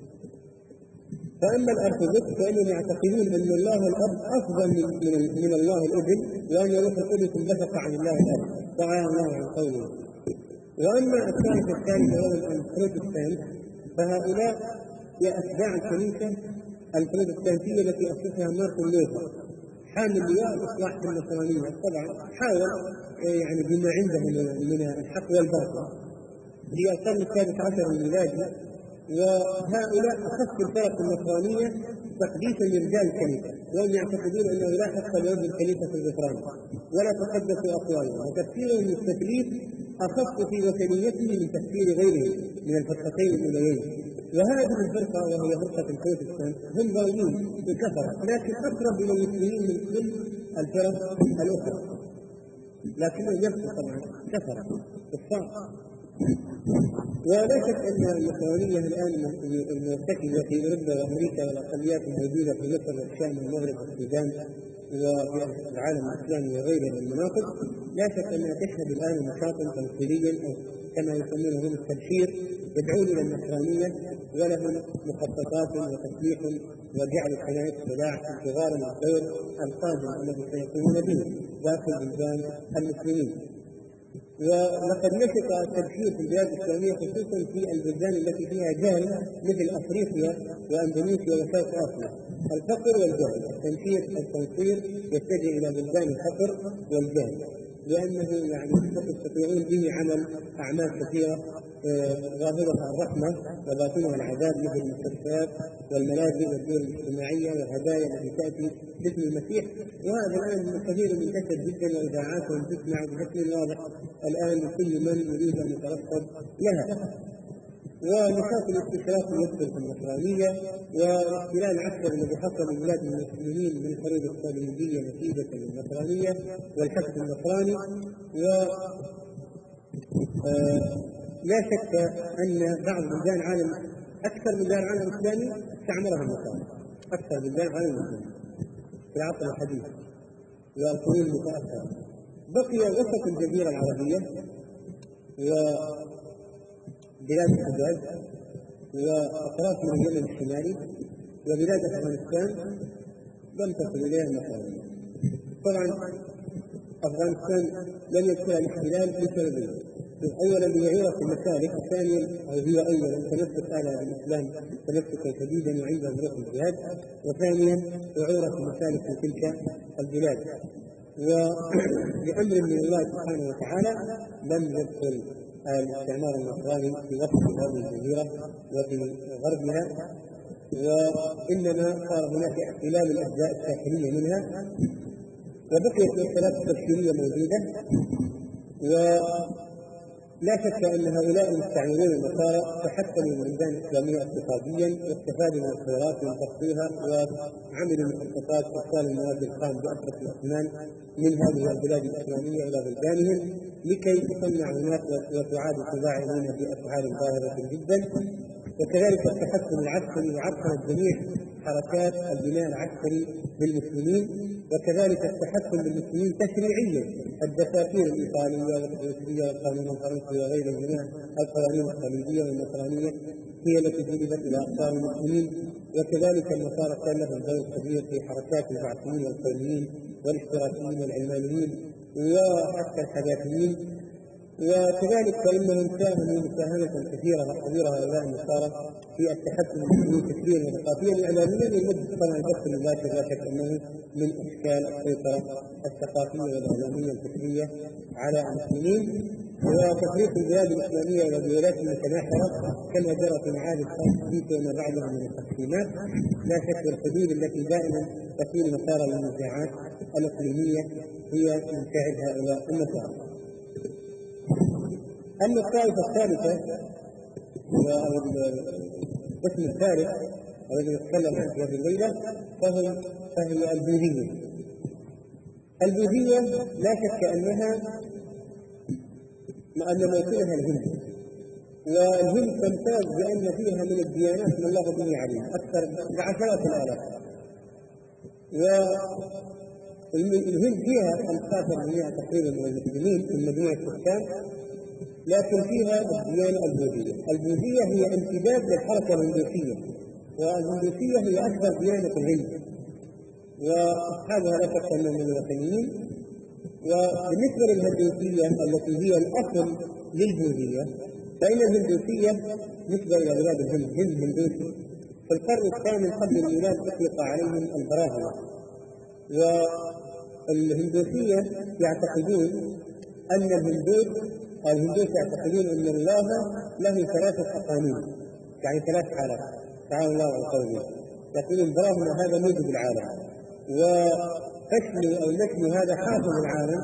فأما الأرثوذكس فإنهم يعتقدون أن الله الأب أفضل من, من الله الابن، وأن روح القدس انبثق عن الله الأب تعالى الله عن قوله. وأما الثالثة الثالثة وهم البروتستانت فهؤلاء هي أتباع الكنيسة البروتستانتية التي أسسها مارتن لوثر حامل لواء الإصلاح في النصرانية. طبعا حاول يعني بما عنده من الحق والبركة في القرن السادس عشر الميلادي، وهؤلاء أخذ الفرق النصرانية تقديسا لرجال الكنيسة، وهم يعتقدون أنه لا حق لرب الكنيسة في الغفران ولا تقدس أقوالها، وتفسيرهم للتثليث أخف في وثنيته من تفسير غيره من الفتحتين الأوليين وهذه الفرقة وهي فرقة البروتستانت هم ضالين بكثرة، لكن أقرب إلى المسلمين من كل الفرق الأخرى، لكنهم يبقوا طبعا كثرة كفار. ولا شك أن النصرانية الآن المرتكزة في أوروبا وأمريكا والأقليات الموجودة في مصر والشام والمغرب والسودان وفي العالم الإسلامي وغيره من المناطق، لا شك أنها تشهد الآن نشاطا تنصيريا أو كما يسمونه هم التبشير، يدعون إلى النصرانية ولهم مخططات وتسليح وجعل كنائس سلاح انتظارا للدور القادم الذي سيقومون به داخل بلدان المسلمين. ولقد نشط التبشير في البلاد الإسلامية خصوصا في البلدان التي فيها جهل مثل أفريقيا وأندونيسيا وشرق آسيا، الفقر والجهل. التنشير التنصير يتجه إلى بلدان الفقر والجهل، لأنه يعني يستطيعون به عمل أعمال كثيرة ظاهرها الرحمة وباطنها العذاب، مثل المستشفيات والملاجئ والدور الاجتماعية والهدايا التي تأتي باسم المسيح. وهذا الآن كثير منتشر جدا، وإذاعاتهم تسمع بشكل واضح الآن لكل من يريد أن يترصد لها. ونشاط الاستشراق يدخل في النصرانية، والاحتلال العسكري الذي حصل بلاد المسلمين من الحروب الصليبية نتيجة للنصرانية والحشد النصراني. و لا شك أن بعض بلدان العالم أكثر بلدان العالم الإسلامي استعمرها النصارى، أكثر بلدان العالم الإسلامي في العصر الحديث والقرون المتأخرة. بقي وسط الجزيرة العربية وبلاد الحجاز وأطراف من اليمن الشمالي وبلاد أفغانستان لم تصل إليها النصارى. طبعا أفغانستان لم يدخلها الاحتلال لسببين: أولا ليعيرة المسالك، ثانيا أو هي أولا تمسك أهلها بالإسلام تمسكا شديدا وعندها ظروف الجهاد، وثانيا عورة المسالك في تلك البلاد. وبأمر من الله سبحانه وتعالى لم يدخل الاستعمار النصراني في وسط هذه الجزيرة وفي غربها، وإنما صار هناك احتلال الأجزاء الساحلية منها، وبقيت الثلاث التبشيرية موجودة. ولا شك أن هؤلاء المستعمرون النصارى تحكموا البلدان الإسلامية اقتصاديا واستفادوا من الخيرات وانتقلوها وعملوا مخططات إرسال المواد الخام بأسرة الأثمان من هذه البلاد الإسلامية إلى بلدانهم لكي تصنع هناك وتعاد تباعهن بأسعار باهظة جدا. وكذلك التحكم العسكري وعطل جميع حركات البناء العسكري للمسلمين، وكذلك التحكم بالمسلمين تشريعيا، الدساتير الإيطالية والروسية والقانون الفرنسي وغير جميع القوانين الصليبية والنصرانية هي التي جلبت إلى أقطار المسلمين. وكذلك النصارى كان لهم دور كبير في حركات البعثيين والقوميين والاشتراكيين والعلمانيين وحتى الحداثيين. وكذلك فإنهم ساهموا مساهمة كثيرة وكبيرة هؤلاء النصارى في التحكم بالمسلمين فكريا وثقافيا وإعلاميا، ويمد طبعا البث المباشر لا شك أنه من أشكال السيطرة الثقافية والإعلامية الفكرية على المسلمين. وتفريق البلاد الإسلامية إلى دولات متناحرة كما جرى في معاهد فرنسا وما بعدها من التقسيمات، لا شك الحدود التي دائما تكون مسارا للنزاعات الإقليمية هي من فعل هؤلاء النصارى. أما الطائفة الثالثة والقسم الثالث الذي نتكلم عنه في هذه الليلة فهي فهي البوذية. البوذية لا شك أنها أن موطنها الهند، والهند تمتاز بأن فيها من الديانات ما الله به عليه أكثر بعشرات الآلاف. والهند فيها خمسة عشر بالمئة تقريبا من المسلمين من مجموع السكان، لكن فيها الديانة البوذية. البوذية هي امتداد للحركة الهندوسية، والهندوسية هي أكبر ديانة في الهند، وأصحابها لا شك أنهم من الوثنيين. وبالنسبة للهندوسية التي هي الأصل للبوذية، فإن الهندوسية نسبة إلى بلاد الهند، هند هندوسي. في القرن الثامن قبل الميلاد أطلق عليهم البراهمة. والهندوسية يعتقدون أن الهندوس الهندوس يعتقدون أن الله له ثلاثة أقانيم، يعني ثلاث حالات، تعالى الله عن قوله. يقولون براهمة هذا موجب العالم، وفشل أو نشل هذا حافظ العالم،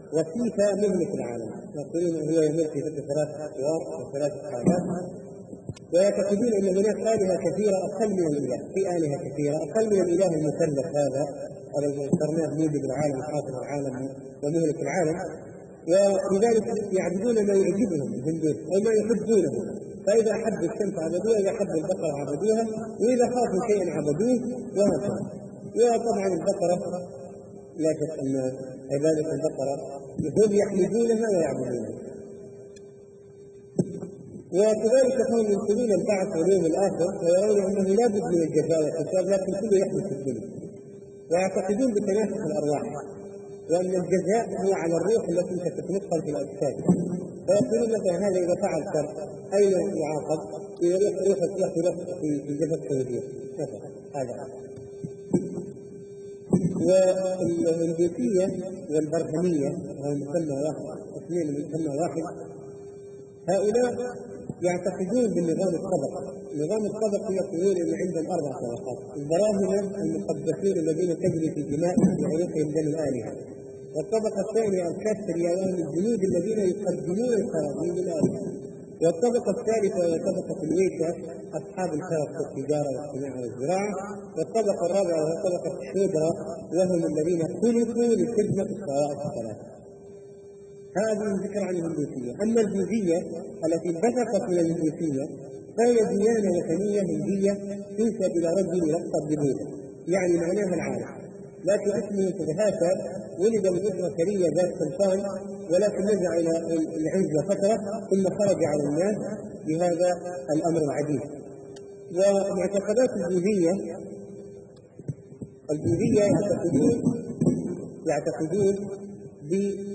وسيفا مهلك العالم. يقولون هو يمر في ثلاث أطوار وثلاث حالات. ويعتقدون ان هناك آلهة كثيرة اقل من الاله، في آلهة كثيرة اقل من الاله المثلث هذا الذي ذكرناه موجب العالم وحاصل العالم ومهلك العالم، ولذلك يعبدون ما يعجبهم من دونه وما يحبونه، فإذا حبوا الشمس عبدوها، إذا حبوا البقرة عبدوها، وإذا خافوا شيئا عبدوه، وهكذا. وطبعا البقرة لا شك أن عبادة البقرة هم يحمدونها ويعبدونها. وكذلك كانوا ينكرون البعث واليوم الآخر ويرون أنه لا بد من الجزاء والحساب، لكن كله يحدث في الدنيا، ويعتقدون بتناسخ الأرواح، وأن الجزاء هو على الروح التي ستتنقل في الأجساد. فيقولون مثلا هذا إذا فعل شر أين يعاقب؟ يروح روح يروح في جسد سعودية مثلا. هذا والهندوسية والبرهمية وهو مسمى واحد، اثنين مسمى واحد، هؤلاء يعتقدون بالنظام الطبقي. النظام الطبقي يقولون ان عندهم اربع طبقات: البراهمه المقدسين الذين تجري في دمائهم بعروقهم دم الالهه، والطبقه الثانيه الكاثريه وهم الجنود الذين يقدمون القرابين للالهه، والطبقه الثالثه وهي طبقه الويكا اصحاب الحرف والتجاره والصناعه والزراعه، والطبقه الرابعه وهي طبقه الشودرا وهم الذين خلقوا لخدمه الطوائف الثلاثه. هذه ذكر عن الهندوسية. أما البوذية التي انبثقت من الهندوسية فهي ديانة وثنية هندية تنسب إلى رجل يلقب ببوذا، يعني معناها العالم، لكن اسمه تدهاشا، ولد من أسرة ثرية ذات سلطان، ولكن نزع إلى العزلة فترة ثم خرج على الناس بهذا الأمر العجيب. ومعتقدات البوذية البوذية يعتقدون يعتقدون ب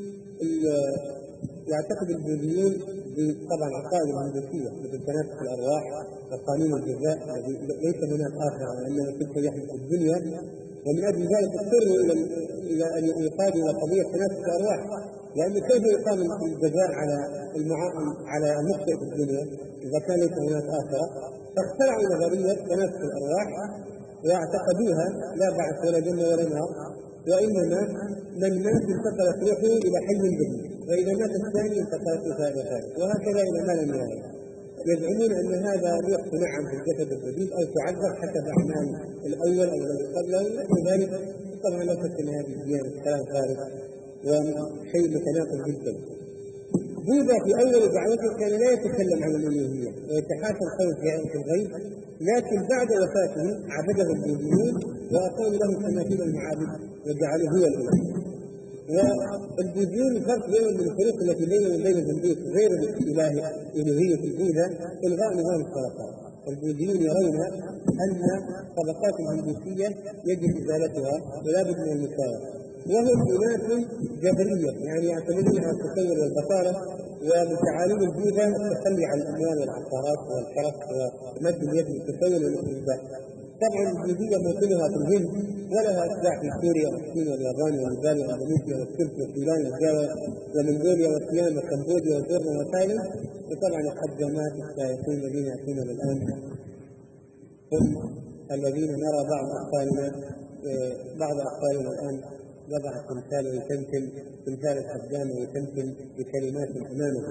يعتقد البوذيون طبعا عقائد الهندوسية مثل تناسخ الأرواح وقانون الجزاء الذي ليس هناك آخر، وإنما كل يحدث في الدنيا، ومن أجل ذلك اضطروا إلى إلى أن يقادوا إلى قضية تناسخ الأرواح، لأن كيف يقام الجزاء على على المخطئ في الدنيا إذا كان ليس هناك آخرة؟ فاخترعوا نظرية تناسخ الأرواح واعتقدوها لا بعث ولا جنة ولا نار، وإنما من مات انتقلت روحه إلى حي جديد، وإذا مات الثاني انتقلت روحه إلى ثالث، وهكذا إلى ما لا نهاية. يزعمون أن هذا روح تنعم في الجسد الجديد أو تعذب حسب أعمال الأول أو الذي قبله وذلك. طبعا لا شك أن هذه الديانة كلام فارغ وشيء متناقض جدا. بوذا في أول دعوته كان لا يتكلم عن الألوهية ويتحاشى القول في الغيب، لكن بعد وفاته عبده البوذيون وأقاموا له تماثيل المعابد وجعلوه هو الإله. والبوذيون الفرق بينهم من الفروق التي بينهم وبين الهندوس غير الإله ألوهية البوذا إلغاء نظام الطبقات. البوذيون يرون أن طبقات الهندوسية يجب إزالتها ولا بد من المساواة، وهم أناس جبرية يعني يعتمدون على التسول والبطالة، وبتعاليم البوذا التخلي عن الأموال والعقارات والحرف ومد اليد للتسول والاستهزاء. طبعا البوذية موطنها في الهند ولها أتباع في سوريا والصين واليابان ونيبال واندونيسيا والترك والسودان والجاوا ومنغوليا والصيام وكمبوديا وبورما وتايلاند، وطبعا الحجامات السائقين الذين يأتون الآن هم الذين نرى بعض أطفالنا بعض أطفالنا الآن وضع تمثال ويتمثل تمثال الحجام ويتمثل بكلمات أمامه.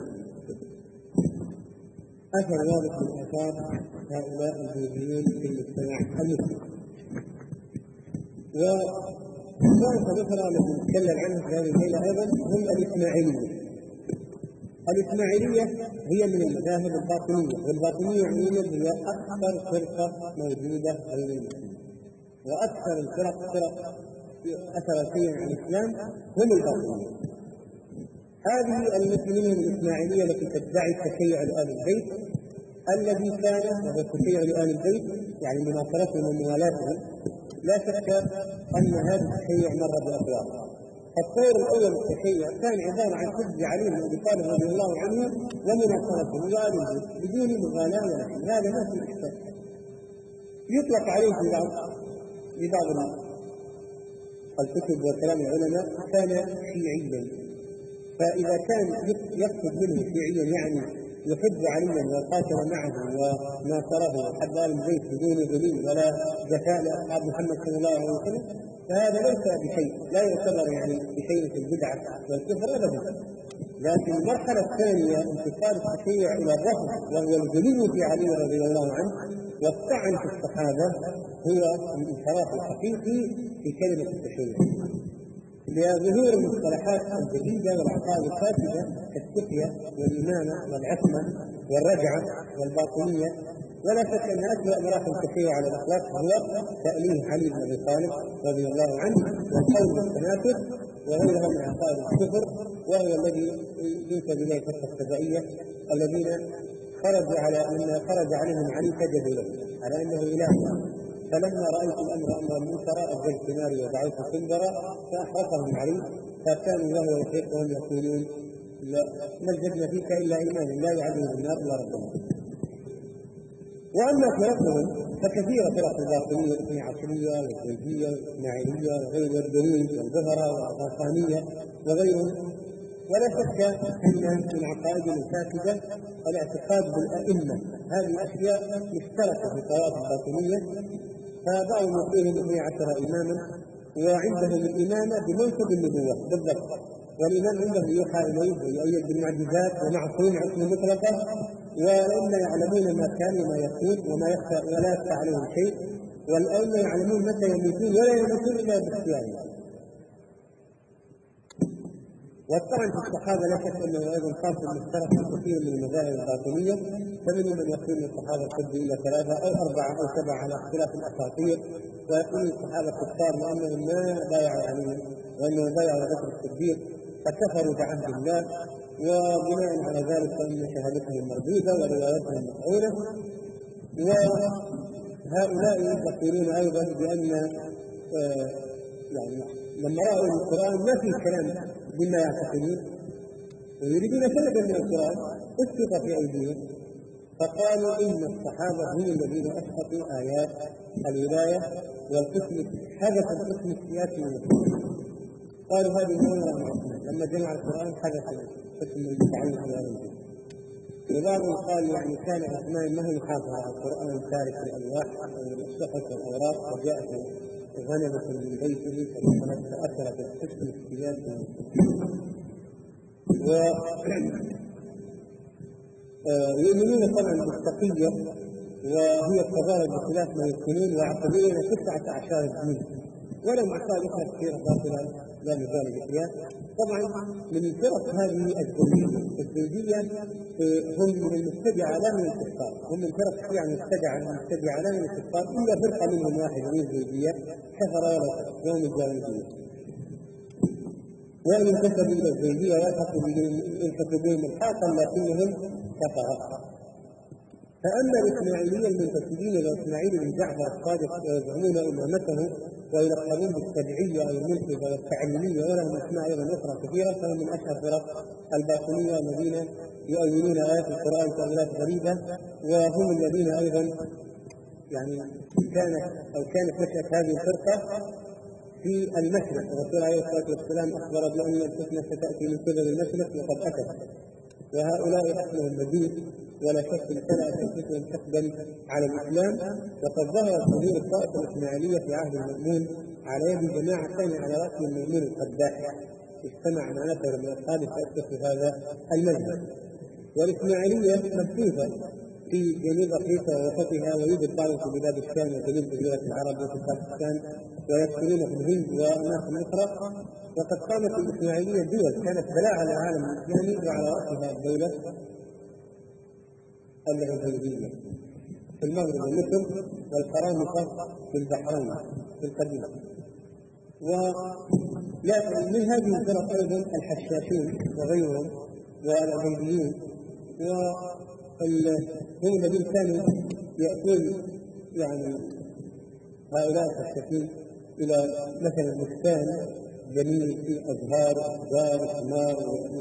أثر واضح من آثار هؤلاء البوذيين في المجتمع المسلم. وطائفة أخرى التي نتكلم عنها في هذه الليلة أيضا هم الإسماعيلية. الإسماعيلية هي من المذاهب الباطنية، والباطنية عموما هي أكثر فرقة موجودة بين المسلمين، وأكثر الفرق فرق أثر شيئا عن الإسلام هم الباطنية. هذه التي منهم الإسماعيلية التي تدعي التشيع لآل البيت الذي كان وهو التشيع لآل البيت يعني مناصرتهم وموالاتهم. لا شك أن هذا التشيع مر بأطوار. الطور الأول التشيع كان عبارة عن حب علي بن أبي طالب رضي الله عنه ومناصرته لآل البيت بدون مغالاة ولا شيء، هذا ما في إشكال. يطلق عليه في بعض في بعض الكتب وكلام العلماء كان شيعيا، فإذا كان يقصد منه شيعيا يعني يحب عليا وقاتل معه وناصره وحب آل البيت بدون ذليل ولا جفاء لأصحاب محمد صلى الله عليه وسلم، فهذا ليس بشيء، لا يعتبر يعني بشيء في البدعة والكفر أبدا، لكن المرحلة الثانية انتقال التشيع إلى الرفض وهو الغلو في علي رضي الله عنه والطعن في الصحابة هو الانحراف الحقيقي في كلمة التشيع، لظهور المصطلحات الجديدة والعقائد الفاسدة كالتقية والإمامة والعصمة والرجعة والباطنية. ولا شك أن أسوأ مراحل التشيع على الإطلاق هو تأليه علي بن أبي طالب رضي الله عنه والقول بالتنافس وغيرها من عقائد الكفر، وهو الذي ينسب إليه الفرقة السبائية الذين خرجوا على أن خرج عليهم علي سجدوا له على أنه إله. فلما رأيت الأمر أمرا منكرا أزلت ناري ودعوت سندرا فأحرقهم علي فكانوا وهو يحرقهم يقولون ما وجدنا فيك إلا إيمانا لا يعذب النار إلا ربنا. وأما فرقهم فكثيرة، فرق الباطنية الاثني عشرية والزيدية والإسماعيلية وغير والدروز والبهرة والغسانية وغيرهم. ولا شك أن من عقائدهم الفاسدة الاعتقاد بالأئمة، هذه أشياء مشتركة في الطوائف الباطنية. فبعضهم يقولهم اثني عشر إماما وعندهم الإمامة بمنصب النبوة بالضبط، والإمام عندهم يوحى إليه ويؤيد بالمعجزات ومعصوم عصمة مطلقة، وإن يعلمون ما كان وما يكون وما يخفى ولا يخفى عليهم شيء، والأئمة يعلمون متى يموتون ولا يموتون إلا باختيارهم. والطعن في الصحابة لا شك أنه أيضا خاص مشترك في كثير من المذاهب الباطنية، فمنهم من يقول أن الصحابة قد إلى ثلاثة أو أربعة أو سبعة على اختلاف الأساطير، ويقول الصحابة كفار لأنهم ما بايعوا عليهم وأنهم بايعوا بكر الصديق فكفروا بعهد الله، وبناء على ذلك فإن شهادتهم مردودة وروايتهم مفعولة. وهؤلاء يقولون أيضا بأن آه يعني لما رأوا القرآن ما في كلام بما يعتقدون ويريدون سببا من القرآن اسقط في أيديهم، فقالوا إن الصحابة هم الذين أسقطوا آيات الولاية والقسم حدث القسم السياسي والمسلم. قالوا هذه المؤامرة من عثمان لما جمع القرآن حدث القسم المتعين على الأرض. وبعضهم قال يعني كان عثمان ما هو محافظ على القرآن تارك الألواح أو الصحف والأوراق وجاءت غنمة من بيته فدخلت فأثرت القسم السياسي. ويؤمنون طبعا بالتقية وهي التظاهر بخلاف ما يقولون، ويعتبرون تسعة أعشار الدين ولم عقائد أخرى كثيرة باطلة لا نبالي بها. طبعا من الفرق هذه الزوجية، الزوجية هم من المبتدعة لا من الكفار، هم من فرق يعني المبتدعة المبتدعة لا من الكفار إلا فرقة منهم واحدة من الزوجية كفر يوم الجاهلية، وإن انتسبوا إلى الزوجية ويلحقوا بهم الحاقا لكنهم كفروا. فأما الإسماعيلية المنتسبين إلى إسماعيل بن جعفر الصادق ويزعمون إمامته ويلقبون بالتبعية أو الملحدة والتعليمية ولهم أسماء أيضا أخرى كثيرة، فهم من أشهر فرق الباطنية الذين يؤولون آيات القرآن تأويلات غريبة، وهم الذين أيضا يعني كانت أو كانت نشأة هذه الفرقة في المشرق، الرسول عليه الصلاة والسلام أخبر بأن الفتنة ستأتي من قبل المشرق وقد أتت، وهؤلاء أصلهم مجوس ولا شك امتلأت أنفسهم حقدا على الإسلام. وقد ظهرت ظهور الطائفة الإسماعيلية في عهد المأمون على يد جماعة ثانية على رأس المأمون القداح، اجتمع مع نفر من أصحابه فأسسوا هذا المذهب. والإسماعيلية مبثوثة في جنوب أفريقيا ووسطها، ويوجد بعضهم في بلاد الشام وجنوب جزيرة العرب وفي باكستان، ويسكنون في الهند وأماكن أخرى. وقد قامت الإسماعيلية دول كانت بلاء على العالم الإسلامي، وعلى رأسها الدولة العبيدية في المغرب ومصر، والقرامطة في البحرين في القديم. ولكن من هذه الفرق أيضا الحشاشون وغيرهم والعبيديون، وهم الذين كانوا يأتون يعني هؤلاء الحشاشين إلى مثلا بستان جميل في أزهار أشجار ثمار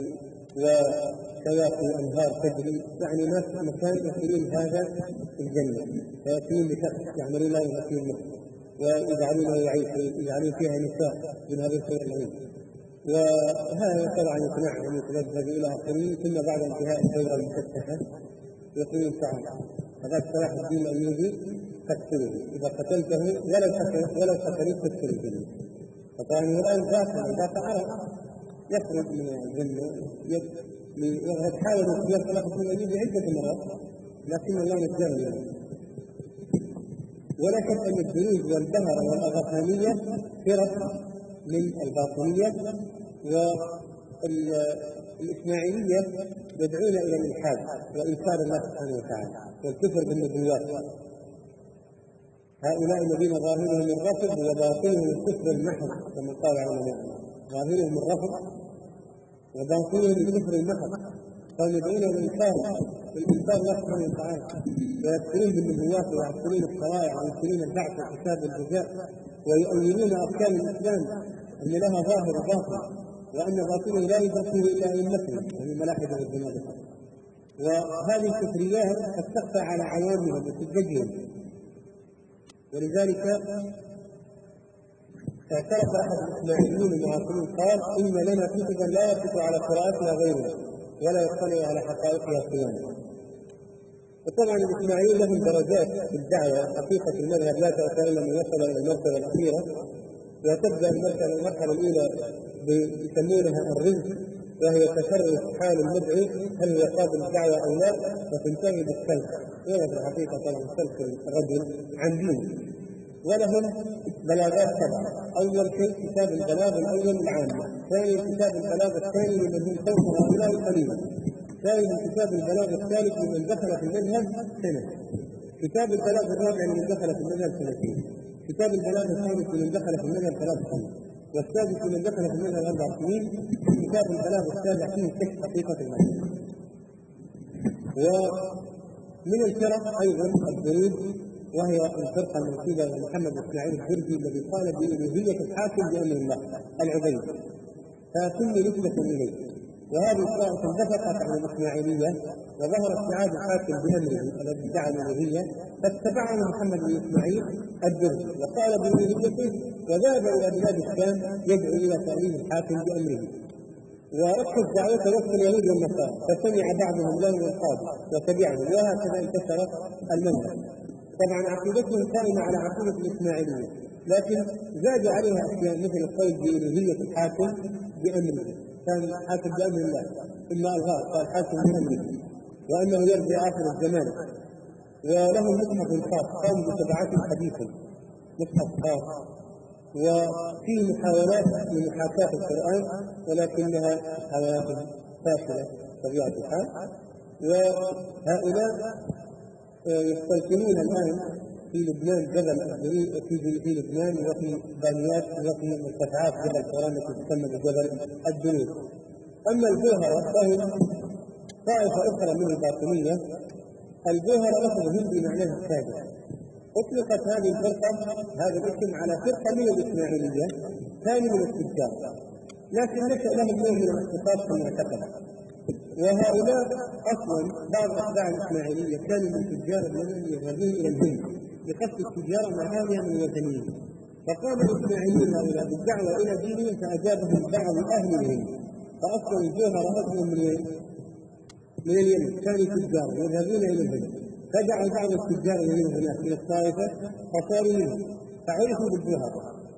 وشواطئ أنهار تجري، يعني ناس مكان يقولون هذا في الجنة، فيأتون بشخص يعملون له غسيل مخ ويجعلونه يعيش يجعلون فيها نساء من هذه الصور العظيمة، وهذا طبعا يقنعهم يتلذذ إلى آخره. ثم بعد انتهاء الدورة المفتحة يقولون تعالى هذا صلاح الدين الأيوبي قتلوه، إذا قتلته ولو ولو قتلوه قتلوه. فطبعا الآن ذاك ذاك عرب يخرج من الجنة وقد حاولوا اختيار طلقة بن الوليد عدة مرات لكن الله نجاه منه. ولا شك أن الدروز والبهرة والأغاثانية فرق من الباطنية، والإسماعيلية يدعون إلى الإلحاد وإنكار الله سبحانه وتعالى والكفر بالنبوات. هؤلاء الذين ظاهرهم الرفض وباطنهم الكفر المحض كما قال علماء، ظاهرهم الرفض وباطنهم الكفر المحض، فهم يدعون إلى الإنكار الإنكار الله سبحانه وتعالى، ويكفرون بالنبوات ويعطلون الشرائع وينكرون البعث والحساب والجزاء، ويؤولون أركان الإسلام أن لها ظاهر وباطن، وأن باطنه لا يدركه إلا أئمتهم وهم الملاحدة والزنادقة. وهذه الكفريات قد تخفى على عوامهم وتزدجهم، ولذلك اعترف أحد الإسماعيليين المعاصرين قال: إن لنا كتبا لا يثبت على قراءتها غيرنا ولا يطلع على حقائقها صيانة. وطبعا الإسماعيليين لهم درجات في الدعوة، حقيقة المذهب لا تأتي إلا من وصل إلى المرتبة الأخيرة، وتبدأ المرحلة المرحلة الأولى يسمونها الرزق، وهي تفرس حال المدعو هل هو قابل الدعوة أو لا، وتنتهي بالسلك، وهو في الحقيقة طبعا سلك الرجل عن دينه. ولهم بلاغات طبعا، أول شيء كتاب البلاغ الأول العامة، ثاني كتاب البلاغ الثاني لمن هم فوق هؤلاء قليلا، ثالث كتاب البلاغ الثالث لمن دخل في المذهب سنة، كتاب البلاغ الرابع لمن دخل في المذهب سنتين، كتاب البلاغ الخامس لمن دخل في المذهب ثلاث سنين، والسادس لمن دخل في المذهب أربع سنين، كتاب البلاغ السابع فيه كشف حقيقة المذهب. ومن الفرق أيضا الدروز، وهي الفرقة المنسوبة لمحمد إسماعيل البرزي الذي قال بألوهية الحاكم بأمر الله العبيد، فكل نسبة إليه. وهذه الطائفة انبثقت عن الإسماعيلية وظهر استيعاب الحاكم بأمره الذي ادعى الألوهية، فاتبعه محمد بن إسماعيل البرزي وقال بألوهيته، وذهب إلى بلاد الشام يدعو إلى تأليف الحاكم بأمره، وركز دعوته وفق اليهود والنصارى، فسمع بعضهم له القاضي وتبعهم، وهكذا انتشر المذهب. طبعا عقيدتهم قائمة على عقيدة الإسماعيلية، لكن زاد عليها أشياء مثل القول بألوهية الحاكم بأمره، كان حاكم بأمر الله إما ألغاه قال حاكم بأمره، وأنه يرجع آخر الزمان. ولهم مصحف خاص قام بتبعات حديثا، مصحف خاص وفيه محاولات لمحاكاة القرآن ولكنها محاولات فاشلة بطبيعة الحال. وهؤلاء يستيقنون الآن في لبنان جبل في لبنان وفي بانيات وفي مرتفعات جبل قرآن التي تسمى بجبل الدنيا. أما الجوهرة فهم طائفة أخرى من الباطنية. الجوهرة لفظ هندي معناه السادس، أطلقت هذه الفرقة هذا الاسم على فرقة من الإسماعيلية ثاني من التجار، لكن نشأ لهم نوع من الاختصاص في المعتقد. وهؤلاء أصلا بعض أتباع الإسماعيلية كانوا من تجار الذين يذهبون إلى الهند بقصد التجارة مع هؤلاء من الوثنيين، فقام الإسماعيليون هؤلاء بالدعوة إلى دينهم فأجابهم بعض أهل الهند، فأصلا الجوهرة أصلا من من اليمن كانوا تجار يذهبون إلى الهند، فدعوا بعض التجار الذين هناك من الطائفة فصاروا منهم فعرفوا بالجوهرة.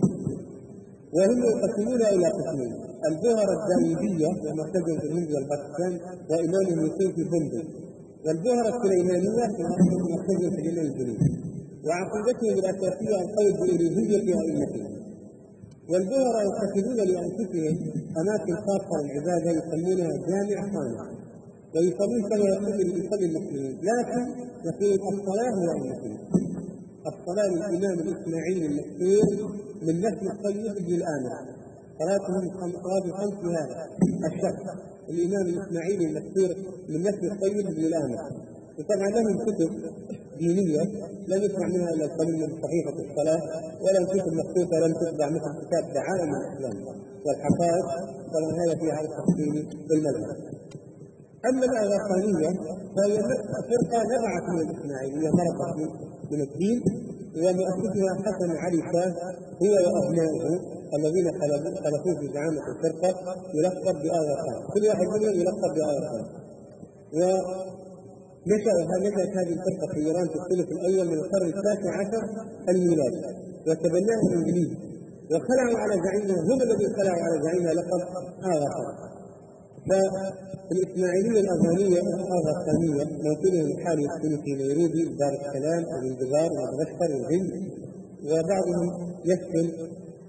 وهم يقسمونها إلى قسمين: الجوهرة الداوودية ومركزهم في الهند والباكستان وإمامهم يكون في بندر، والجوهرة السليمانية ومركزهم في اليمن الجنوب، وعقيدتهم الأساسية القول بألوهية أئمتهم. والجوهرة يتخذون لأنفسهم أماكن خاصة للعبادة يسمونها جامع خانة، ويصلون كما يصلي المسلمين، لكن يقول الصلاة هو المسلم. الصلاة للإمام الإسماعيلي المشهور من نسل الطيب بن الآمر، صلاتهم صلاة الخمس بهذا الشخص الإمام الإسماعيلي المشهور من نسل الطيب بن الآمر. وطبعا لهم كتب دينية لم يسمع منها إلا القليل من صحيفة الصلاة، ولم كتب مخطوطة لم تتبع مثل كتاب دعائم الإسلام والحقائق، طبعا هذا في هذا التفصيل بالمذهب. أما الأغاثانية فهي فرقة نبعت من الإسماعيلية مرقت من الدين، ومؤسسها حسن علي شاه هو وأبنائه الذين خلفوه في زعامة الفرقة يلقب بآغاثان، كل واحد منهم يلقب بآغاثان. ونشأت هذه الفرقة في إيران في الثلث الأول من القرن التاسع عشر الميلادي، وتبناها الإنجليز وخلعوا على زعيمها، هم الذين خلعوا على زعيمها لقب آغاثان. فالإسماعيلية الأغانية الأغاخانية موطنهم الحالي يسكن في نيروبي، دار السلام، الانتظار، ومدغشقر والهند، وبعضهم يسكن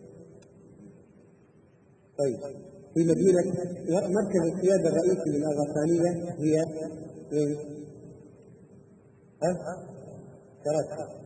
طيب في مدينة مركز القيادة الرئيسي للأغاخانية هي وين؟ ها؟ كراتي.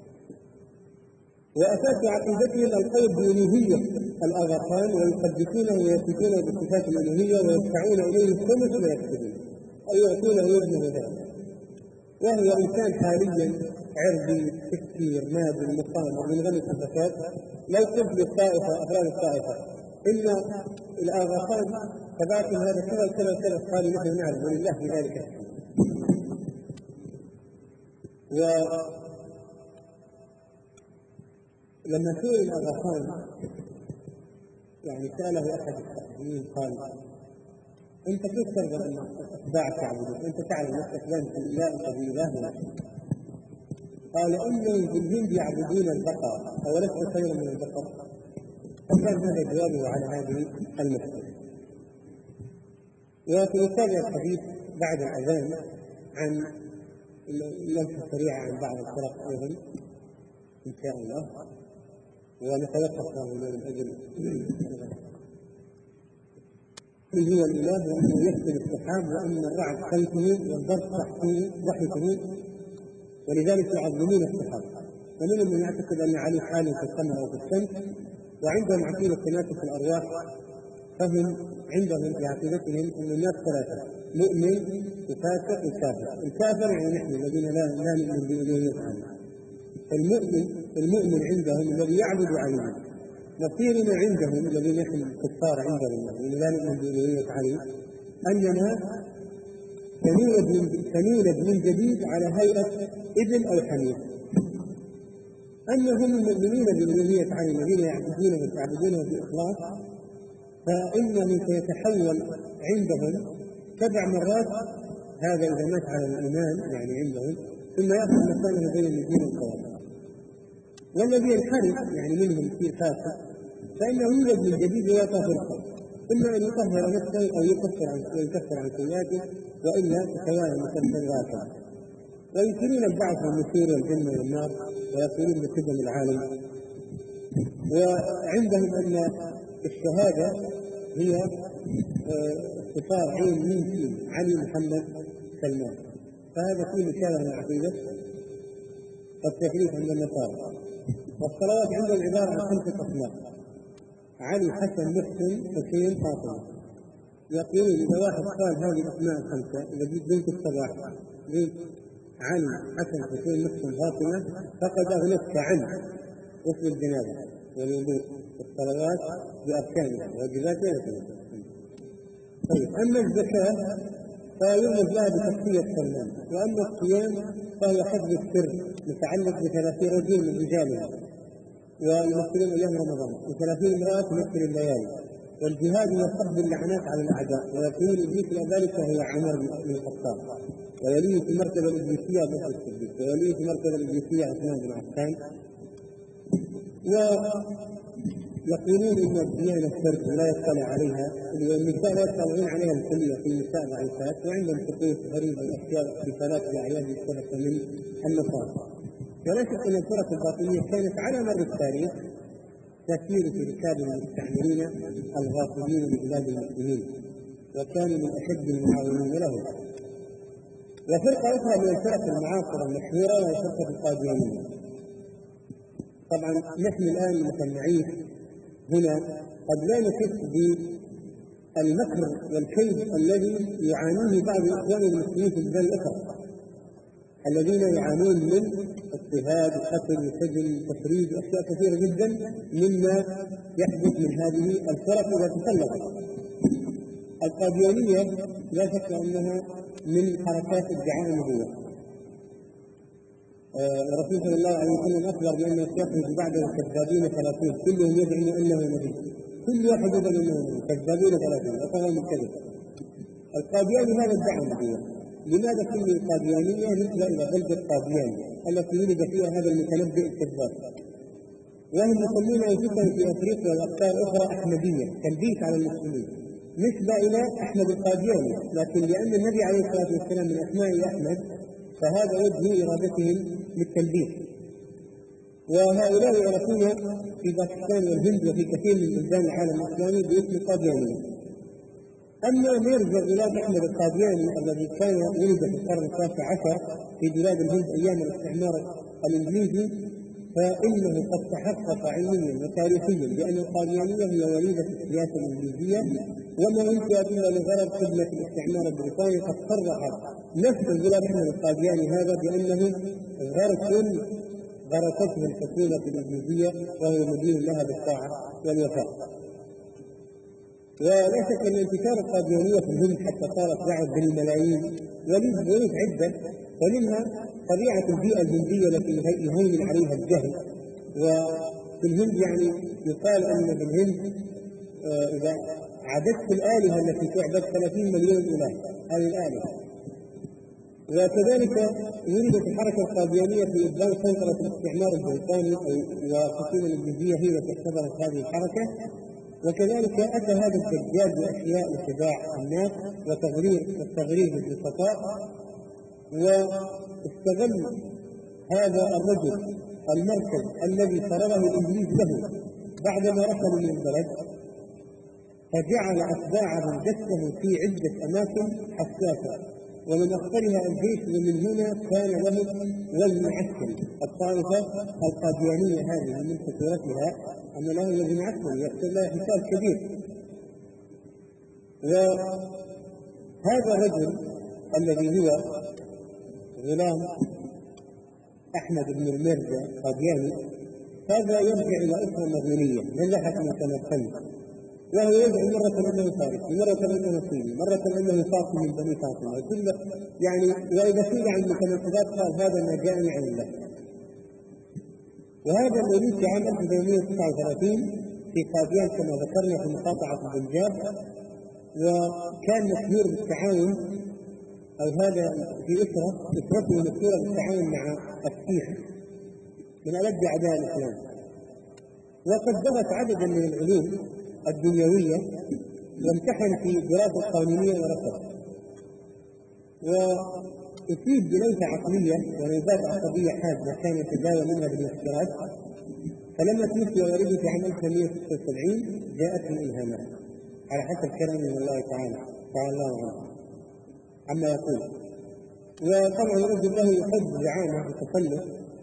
وأساس عقيدتهم القول بألوهية الأغاخان، ويقدسونه ويصفونه بصفات الألوهية، ويدفعون إليه الخمس ويكتبون أي يعطونه ابنه ذلك، وهو إنسان حاليا عرضي تفكير نادي مقامر من غني الصفات. لو قلت للطائفة أفراد الطائفة إن الآغاخان تبعتم هذا كذا كذا كذا قالوا نحن نعلم ولله في ذلك. ولما سئل الآغاخان يعني سأله أحد التابعين قال: أنت كيف ترضى أن أتباعك يعبدون؟ أنت تعلم نفسك أنت إله بإلهنا. قال: إنهم في الهند يعبدون البقر أولست خيرا من البقر؟ فكان هذا جوابه على هذه المسألة. وفي نتابع الحديث بعد الأذان عن لمسة سريعة عن بعض الفرق أيضا إن شاء الله، ونتوقف هنا من أجل من هو الإله، وأنه يكتب السحاب، وأن الرعد خلفه والبرق ضحكه، ولذلك يعظمون السحاب. ومنهم من يعتقد أن عليه حال في القمر أو في الشمس، وعندهم عقيدة تنافس الأرواح. فهم عندهم في عقيدتهم أن الناس ثلاثة: مؤمن وفاسق وكافر. الكافر يعني نحن الذين لا لا نؤمن بألوهية الله. المؤمن المؤمن عندهم الذي يعبد عليه. نصيرنا عندهم الذين نحن الكفار عندهم الذين لا نؤمن بألوهية عليه أننا سنولد من سنولد من جديد على هيئة ابن أو حمير. أنهم المؤمنين بألوهية عليه الذين يعبدونه ويعبدونه بإخلاص، فإنه سيتحول عندهم سبع مرات. هذا إذا مات على الإيمان يعني عندهم، ثم يأخذ مكانه بين الدين والقوام. والذي ينحرف يعني منهم يصير فاسق، فإنه يولد من جديد ويعطى فرصة، إما أن يطهر نفسه أو يكفر عن يكفر عن سيئاته، وإلا تتوالى مسلسل ذاته. وينكرون البعث والنشور والجنة والنار، ويقولون بقدم العالم. وعندهم أن الشهادة هي اختصار عين من سين علي محمد سلمان. فهذا كله شابه من عقيدة التكليف عند النصارى. والصلوات عندهم عبارة عن خمسة أصناف: علي، حسن، محسن، حسين، فاطمة. يقولون إذا واحد قال هذه الأسماء الخمسة، إذا جيت بنت الصباح بنت علي، حسن، حسين، محسن، فاطمة، فقد أغنتك عن غسل الجنابة والوضوء والصلوات بأركانها وواجباتها وسنتها. طيب، أما الزكاة فيرمز لها بتصفية سلمان. وأما الصيام فهو حفظ السر متعلق بثلاثين رجل من رجالها، ويمثلون أيام رمضان، وثلاثين امرأة تمثل الليالي. والجهاد هو صب اللعنات على الأعداء، ويكون إبليس ذلك هو عمر بن الخطاب، ويليه في المرتبة الإبليسية أبو بكر الصديق، ويليه في المرتبة الإبليسية عثمان بن عفان. ويقولون إن الديانة السرد لا يطلع عليها النساء، لا يطلعون عليها الكلية في النساء ضعيفات، وعندهم طقوس غريبة وأشياء احتفالات الأعياد مختلفة من النصارى. ولا شك أن الفرق الباطنية كانت على مر التاريخ تسير في ركاب المستعمرين الغاصبين لبلاد المسلمين، وكانوا من أشد المعاونين لهم. وفرقة أخرى من الفرق المعاصرة المشهورة وهي فرقة القاديانية. طبعا نحن الآن مثل نعيش هنا قد لا نحس بالمكر والكيد الذي يعانيه بعض الإخوان المسلمين في البلاد الأخرى، الذين يعانون من اضطهاد وقتل وسجن وتشريد وأشياء كثيرة جدا مما يحدث من هذه الفرق إذا تسلطت. القاديانية لا شك أنها من حركات ادعاء النبوة. الرسول صلى الله عليه وسلم أخبر بأنه سيخرج بعده كذابين ثلاثين كلهم يدعي أنه نبي، كل واحد يدعي أنه نبي، كذابين ثلاثين وطغى من كذب. القادياني هذا ادعى النبوة. لماذا كل القاديانية نسبة إلى بلدة قاديان التي ولد فيها هذا المتنبئ الكذاب؟ وهم يسمون أنفسهم في أفريقيا وأقطار أخرى أحمدية، تلبيس على المسلمين. نسبة إلى أحمد القادياني، لكن لأن النبي عليه الصلاة والسلام من أسماء أحمد فهذا وجه إرادتهم للتلبيس. وهؤلاء يعرفون في باكستان والهند وفي كثير من بلدان العالم الإسلامي باسم قادياني. أما ميرزا غلام أحمد القادياني الذي كان ولد في القرن التاسع عشر في بلاد الهند أيام الاستعمار الإنجليزي، فإنه قد تحقق علميا وتاريخيا بأن القاديانية هي وليدة السياسة الإنجليزية وما أنشئت إلا لغرض خدمة الاستعمار البريطاني. قد صرح نفس غلام أحمد القادياني هذا بأنه غرس غرسته الحكومة الإنجليزية وهو مدين لها بالطاعة والوفاء. ولا شك أن انتشار القاديانية في الهند حتى صارت دعوة بالملايين ولد ظروف عدة، ومنها طبيعة البيئة الهندية التي يهون عليها الجهل. وفي الهند يعني يقال أن في الهند آه إذا عددت الآلهة التي تعبد ثلاثين مليون إله هذه الآلهة. وكذلك ولدت الحركة القاديانية في إبداء سيطرة الاستعمار البريطاني والحكومة الإنجليزية هي التي اعتبرت هذه الحركة. وكذلك أتى هذا الدجال بأشياء لخداع الناس وتغرير والتغرير بالبسطاء، واستغل هذا الرجل المركز الذي فرضه الإنجليز له بعدما رحلوا من البلد، فجعل أتباعه دسه في عدة أماكن حساسة ومن أخطرها الجيش، ومن هنا كان له وزن عسكري. الطائفة القاديانية هذه من خطورتها أن له وزن عسكري يحصل له حساب كبير. وهذا الرجل الذي هو غلام أحمد بن الميرزا القادياني هذا يرجع إلى أسرة مغنية نجحت متمكنة، وهو يدعو مرة أنه فارسي، مرة أنه صيني، مرة أنه فاطمي من بني فاطمة، وكل يعني وإذا سئل عن المتناقضات قال هذا ما جاءني عن الله. وهذا المولود في عام ألف وثمانمائة وتسعة وثلاثين في قاديان كما ذكرنا في مقاطعة البنجاب، وكان مشهور بالتعاون أو هذا في أسرة أسرته مشهورة بالتعاون مع السيخ من ألد أعداء الإسلام، وقد درس عددا من العلوم الدنيوية وامتحن في دراسة قانونية ورسم، وأصيب بلوثة عقلية ونوبات عصبية حادة كان يتداوى منها بالافتراس. فلما توفي والده في عام ألف وثمانمائة وستة وسبعين جاءته الإلهامات على حسب كلام من الله تعالى تعالى الله عنه عما يقول. وطبعا رجل له يحب زعامة وتسلط،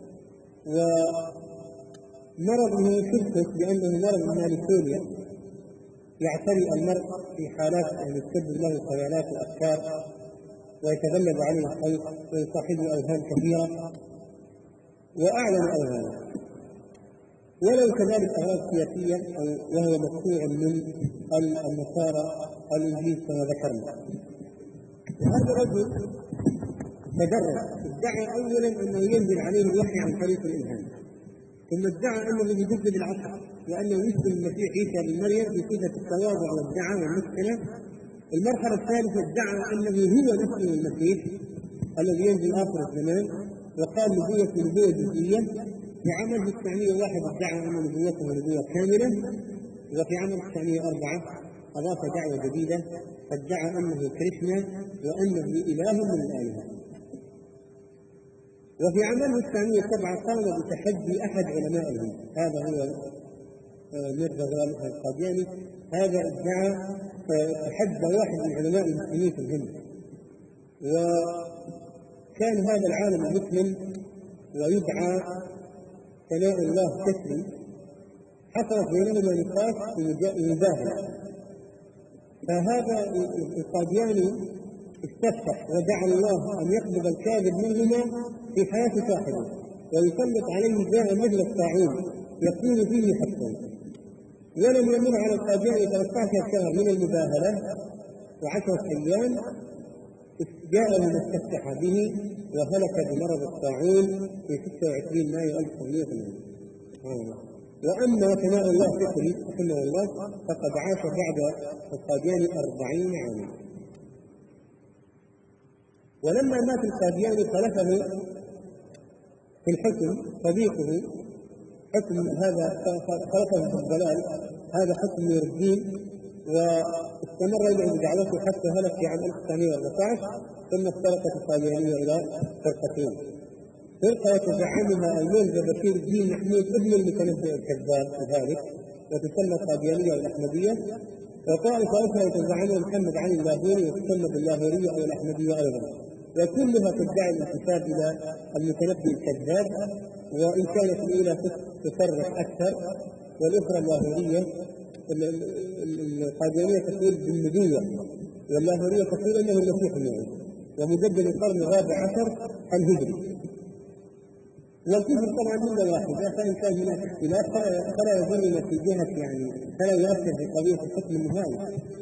ومرضه شركت بأنه مرض مالكوليا يعتري المرء في حالات أن يسبب له خيالات وأفكار ويتغلب عليه الخوف ويصاحبه أوهام كثيرة وأعلن أوهامه، ولو كذلك أغراض سياسية وهو مقطوع من النصارى الإنجليز كما ذكرنا. هذا الرجل تدرج، ادعى أولا أنه ينزل عليه الوحي عن طريق الإلهام، ثم ادعى أنه يجدد العصر وأنه يسلم المسيح عيسى بن مريم بصفة التواضع والدعاء والمسكنة. المرحلة الثالثة ادعى أنه هو نفسه المسيح الذي ينزل آخر الزمان، وقال نبوة نبوة جزئية. في عام ألف وتسعمائة وواحد ادعى أن نبوته نبوة كاملة، وفي عام ألف وتسعمائة وأربعة أضاف دعوة جديدة فادعى أنه كريشنا وأنه إله من الآلهة. وفي عام ألف وتسعمائة وسبعة قام بتحدي أحد علماء الهند، هذا هو ميرزا غلام أحمد القادياني، هذا ادعى تحدى واحد من علماء المسلمين في الهند، وكان هذا العالم المسلم ويدعى ثناء الله كسري. حصلت بينهما نقاش مباهلة، فهذا القادياني استفتح ودعا الله أن يقبض الكاذب منهما في حياة صاحبه ويسلط عليه جاء مثل الطاعون يكون فيه حقا. ولم يمر على القادياني ثلاثة عشر شهر من المباهلة وعشرة أيام جاء من استفتح به وهلك بمرض الطاعون في ستة وعشرين مايو ألف وتسعمائة وثمانين. وأما ثناء الله كسري رحمه الله فقد عاش بعد القادياني أربعين عاما. ولما مات القادياني خلفه في الحكم صديقه حكم هذا خلفه في الضلال هذا حكم نور الدين واستمر يدعو بدعوته حتى هلك في عام ألف وتسعمائة وأربعة عشر، ثم افترقت القاديانية إلى فرقتين: فرقة يتزعمها المرزا بشير الدين محمود ابن المتنبئ الكذاب ذلك وتسمى القاديانية والأحمدية، وطائفة أخرى يتزعمها محمد علي اللاهوري وتسمى باللاهورية أو الأحمدية أيضا، وكلها تدعي الانتساب إلى المتنبئ الكذاب، وإن كانت الأولى تفرق أكثر والأخرى اللاهورية. القاديانية تقول بالنبوة، واللاهورية تقول أنه المسيح الموعود ومجدد القرن الرابع عشر الهجري. والكفر طبعا ملة واحدة، فإن كان هناك اختلاف فلا يضرنا في جهة يعني فلا يؤثر في قضية الحكم النهائي.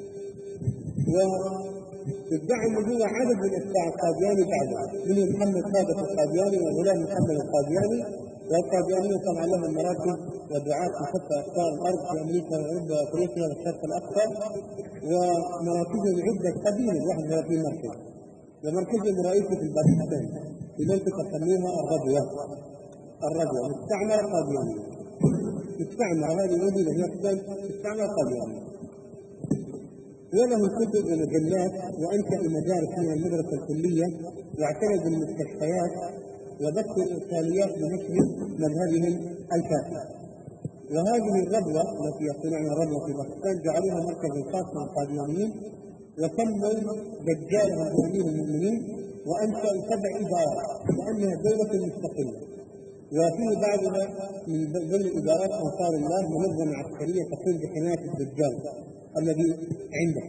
وادعى النبوة عدد من أتباع القادياني بعده، منهم محمد صادق القادياني وغلام محمد القادياني، والقاديانية طبعا لهم مراكز ودعاة في شتى أقطار الأرض في أمريكا وأوروبا وأفريقيا والشرق الأقصى، ومراكزهم عدة قديمة واحد وثلاثين مركز، ومركزهم الرئيسي في الباكستان في منطقة سموها الربوة. الربوة مستعمرة قاديانية، مستعمرة هذه المدينة هي مستعمرة قاديانية، وله كتب ومجلات، وأنشأ المدارس من المدرسة الكلية، واعتمد المستشفيات، وبث الإرساليات بنشر مذهبهم الفاسد. وهذه الربوة التي يقولون عنها الربوة في باكستان جعلوها مركزا خاصا للقاديانيين، وسموا دجالها أمير المؤمنين، وأنشأوا سبع إدارات لأنها دولة مستقلة، وفي بعضها من ضمن إدارات أنصار الله منظمة عسكرية تقوم بحماية الدجال الذي عنده.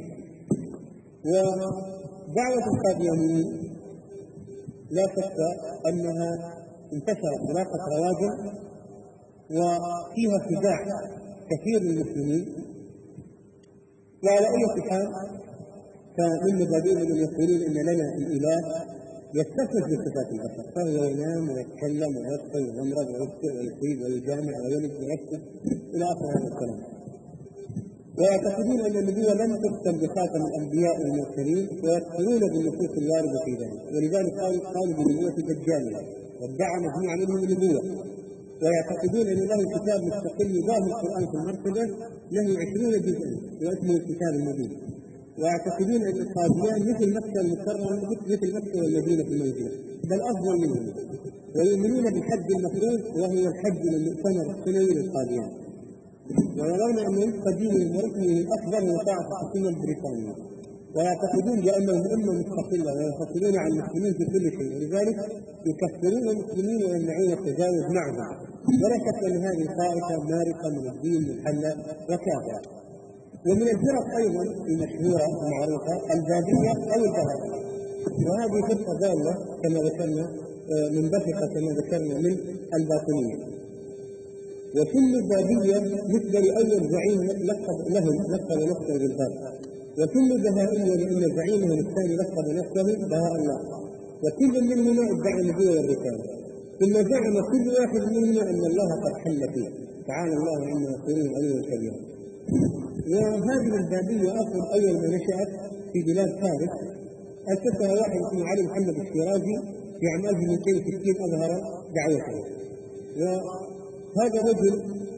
ودعوة القاديانيين لا شك أنها انتشرت ولاقت رواجا وفيها خداع كثير من المسلمين. وعلى أي حال فمن مبادئ من يقولون إن لنا الإله يتصف بصفات البشر، فهو ينام ويتكلم ويسقي ويمرض ويبكي ويصيب ويجامع ويلد ويكتب إلى آخر هذا الكلام. ويعتقدون أن النبوة لم تختم بخاتم الأنبياء والمرسلين، ويكفرون بالنصوص الواردة في ذلك، ولذلك قالوا بنبوة دجالها وادعى مجموعة منهم النبوة. ويعتقدون أن له كتاب مستقل يضاهي القرآن في المرتبة له عشرون جزءا واسمه الكتاب المبين. ويعتقدون أن القاديان مثل مكة المكرمة مثل مكة والمدينة في المنزلة بل أفضل منهم، ويؤمنون بالحج المفروض وهو الحج للمؤتمر السنوي للقاديان، ويرون أن وفق دينهم ورسمهم الأفضل هو طاعة الحكومة البريطانية، ويعتقدون بأنهم أمة مستقلة وينفصلون عن المسلمين في كل شيء، ولذلك يكفرون المسلمين ويمنعون التجاوز معهم. ولا شك أن هذه طائفة مارقة من الدين محلة وكافرة. ومن الفرق أيضا المشهورة المعروفة البابية أو البهائية، وهذه فرقة ضالة كما ذكرنا منبثقة كما ذكرنا من الباطنية. وكل بابية مثل لأول زعيم لقب لهم لقب نفسه بالباب، وكل بهائية لأن زعيمهم الثاني لقب نفسه بهاء الله، وكل منهما ادعى النبوة والرسالة، ثم زعم كل واحد منهما أن الله قد حل فيه تعالى الله عما يقولون عليه الكبير. وهذه البابية أصل أول ما نشأت في بلاد فارس، أسسها واحد اسمه علي محمد الشيرازي في عام ألف ومئتين وستين أظهر دعوته. وهذا الرجل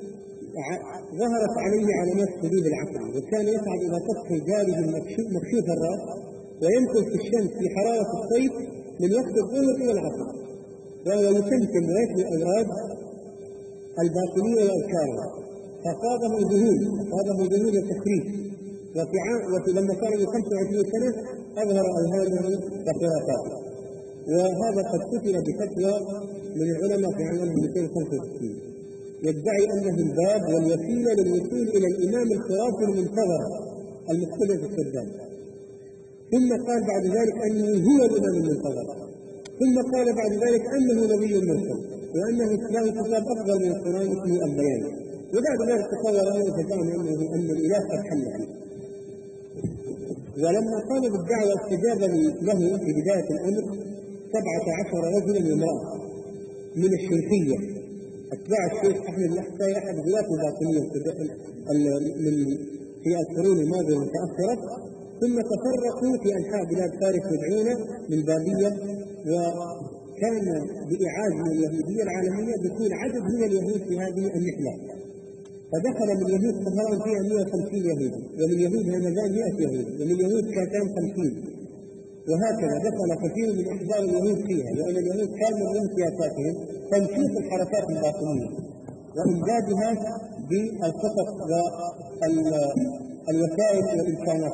ظهرت عليه علامات حدود العقل، وكان يصعد إلى سطح جارب مكشوف الرأس ويمكث في الشمس في حرارة الصيف من وقت الظهر إلى العصر، وهو يتمكن ويتلو الأوراد الباطنية وأذكارها، فقاده ذهول فقاده ذهول التخريف. وفي عام ولما كان له خمسة وعشرين سنة أظهر أوهامه وخرافاته، وهذا قد قتل بفتوى من العلماء في عام ألف ومئتين وخمسة وستين، يدعي أنه الباب والوسيلة للوصول إلى الإمام الخرافي المنتظر المختلف السردان. ثم قال بعد ذلك أنه هو الإمام المنتظر، ثم قال بعد ذلك أنه نبي مرسل، وأنه له كتاب أفضل من القرآن اسمه البيان. وبعد ذلك تصور أنه فزعم أنه أن الإله قد حل عليه. ولما قام بالدعوة استجاب له في بداية الأمر سبعة عشر رجلا وامرأة من الشيخية أتباع الشيخ أحمد الأحسائي أحد غلاة الباطنية من في القرون الماضية المتأخرة، ثم تفرقوا في أنحاء بلاد فارس يدعون من بابية. وكان بإعاز من اليهودية العالمية دخول عدد من اليهود في هذه النحلة، فدخل من يهود طهران فيها مئة وخمسين يهودي، ومن يهود همدان مئة يهودي، ومن يهود كاتان خمسين، وهكذا دخل كثير من احبار اليهود فيها، لان اليهود كانوا من سياساتهم تنشيط الحركات الباطنيه وامدادها بالخطط والوسائل والامكانات.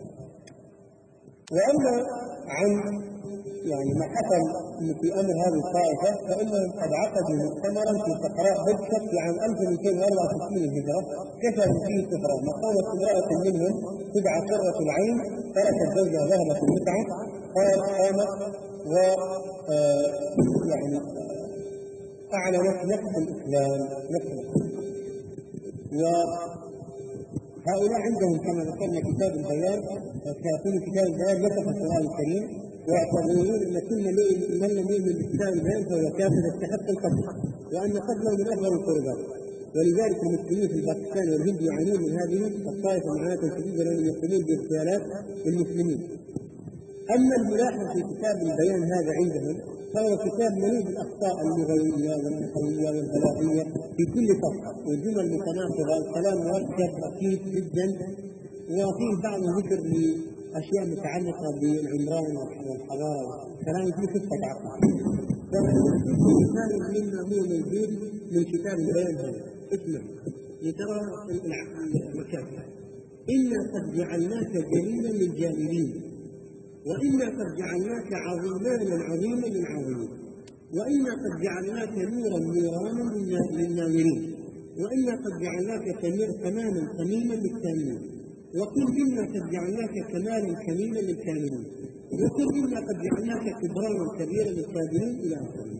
واما عن يعني ما حصل في امر هذه الطائفه فانهم قد عقدوا مؤتمرا في صحراء بدشت في عام ألف ومئتين وأربعة وستين الهجره، كشفوا فيه سفرا، مقامت امراه منهم تدعى قرة العين، تركت زوجها ذهبت المتعه، قال قامت و آه يعني اعلنت نفس الاسلام نفس الاسلام. وهؤلاء عندهم كما ذكرنا كتاب البيان، كاتبون كتاب البيان نسخ القران الكريم، ويعتبرون ان كل من لم يؤمن بكتاب البيان فهو كافر يستحق القتل، وان قتله من اكبر القربات. ولذلك المسلمين في باكستان والهند يعانون من هذه الطائفه معاناه شديده لانهم يقومون باغتيالات للمسلمين. اما الملاحظ في كتاب البيان هذا عندهم فهو كتاب مليء بالاخطاء اللغويه والنحويه والبلاغيه في كل صفحه، والجمل متناقضه، الكلام مركب ركيك جدا، وفيه بعض ذكر لاشياء متعلقه بالعمران والحضاره، كلام فيه خفه عقل. فمثال مما هو موجود من كتاب البيان هذا اسمه لترى المكافئ: إنا قد جعلناك جليلا للجاهلين، وإنا قد جعلناك عظيما عظيما للعظيمين، وإنا قد جعلناك نورا نورانا للناورين، وإنا قد جعلناك تماما تميما للتامين، وقل إنا قد جعلناك كمالا كميلا للكاملين، وقل إنا قد جعلناك كبرانا كبيرا للكابرين إلى آخره.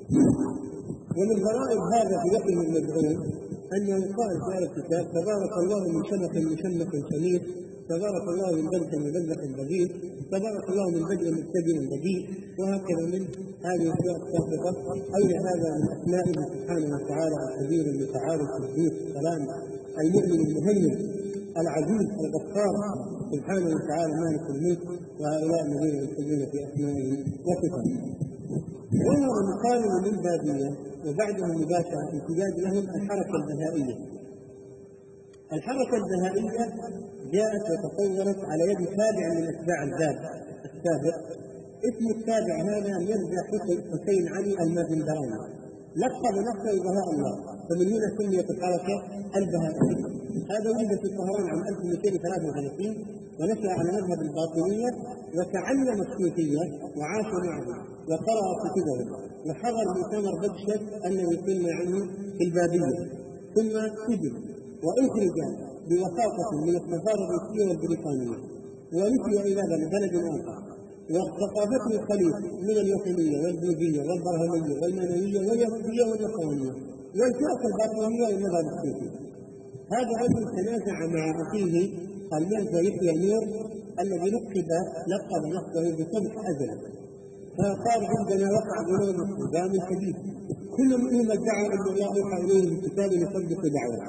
ومن غرائب هذا في وحي المدعوم أنه قال في هذا الكتاب: تبارك الله من شمخ لشمخ سمير، تبارك الله من بلد لبلد بديل، تبارك الله من بدء مبتدئ بديل، وهكذا من هذه الاشياء السابقه. اين هذا من اسمائه سبحانه وتعالى الكبير المتعال القدوس السلام المؤمن المهيمن العزيز الغفار سبحانه وتعالى مالك الملك، وهؤلاء الذين يسلمون في اسمائه وصفاته. وهو مقارن من بابيه وبعدها مباشره امتداد لهم الحركه البهائيه. الحركه البهائيه جاءت وتطورت على يد تابع من اتباع الباب السابق. اسم التابع هذا يرجع حسين علي المازندراني، لقب نفسه بهاء الله، فمن هنا سميت الحركه البهائيه. هذا ولد في طهران عام ألف ومئتين وثلاثة وثلاثين، ونشأ على مذهب الباطنيه، وتعلم الصوفيه وعاش معه وقرأ كتبه، وحضر مؤتمر بدشت الذي قلنا عنه في البابيه، ثم سجن واخرج بوساطة من السفارة الروسية والبريطانية، ونسي إلى بلد آخر، وثقافته خليط من الوثنية والبوذية والبرهمية والمنوية واليهودية والنصرانية والفرق الباطنية والمذهب الصوفي. هذا الرجل تنازع مع أخيه المرزا يحيى نور الذي لقب لقب نفسه بصبح أزل، فقال: عندنا وقع بيننا صدام شديد، كل منهم ادعى أن الله أوحى إليه بالكتاب يصدق دعوته.